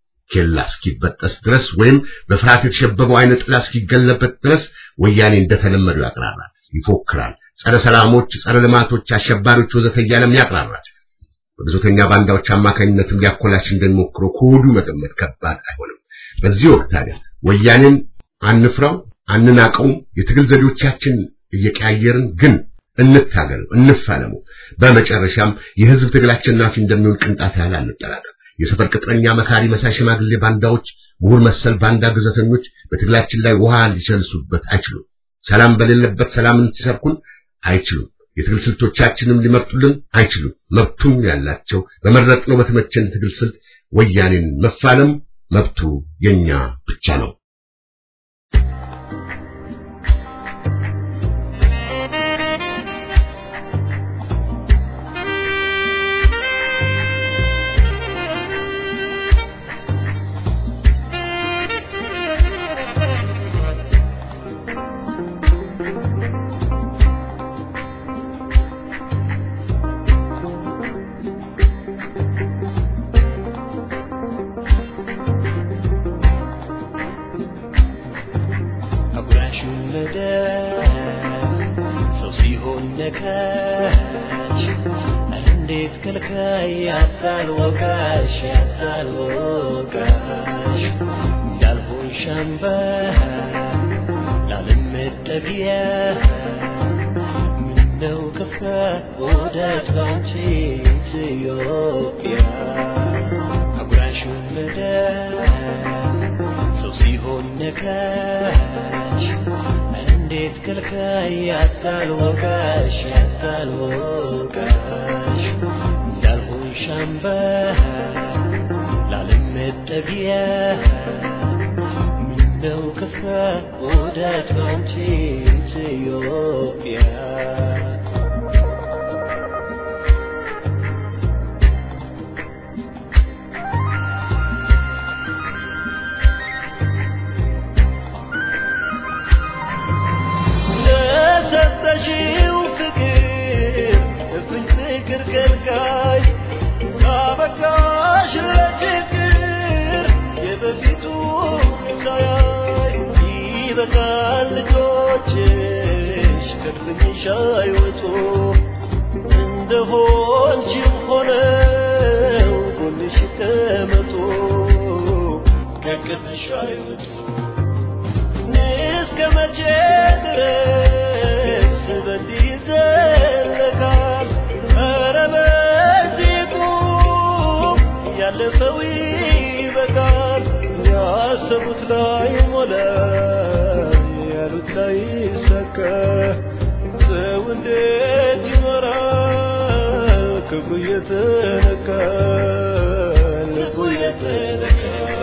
ኬላ እስኪበጠስ ድረስ ወይም በፍርሃት የተሸበበው አይነ ጥላ እስኪገለበት ድረስ ወያኔ እንደተለመደው ያቅራራል፣ ይፎክራል። ጸረ ሰላሞች፣ ጸረ ልማቶች፣ አሸባሪዎች ወዘተ እያለም ያቅራራል። በብዙተኛ ባንዳዎች አማካኝነትም ሊያኮላሽ እንደሚሞክረው ከወዱ መገመት ከባድ አይሆንም። በዚህ ወቅት ታዲያ ወያኔን አንፍራው፣ አንናቀው። የትግል ዘዴዎቻችን እየቀያየርን ግን እንታገል፣ እንፋለሙ። በመጨረሻም የህዝብ ትግላችን አሸናፊ እንደሚሆን ቅንጣት ያህል አንጠራጠር። የሰፈር ቅጥረኛ መካሪ መሳይ ሽማግሌ ባንዳዎች፣ ምሁር መሰል ባንዳ ግዘተኞች በትግላችን ላይ ውሃ ሊቸልሱበት አይችሉም። ሰላም በሌለበት ሰላምን ሲሰብኩን አይችሉም። የትግል ስልቶቻችንም ሊመርጡልን አይችሉም። መብቱም ያላቸው በመረጥነው በተመቸን ትግል ስልት ወያኔን መፋለም መብቱ የኛ ብቻ ነው። ክብሩ የተነካ ልቡ የተነካ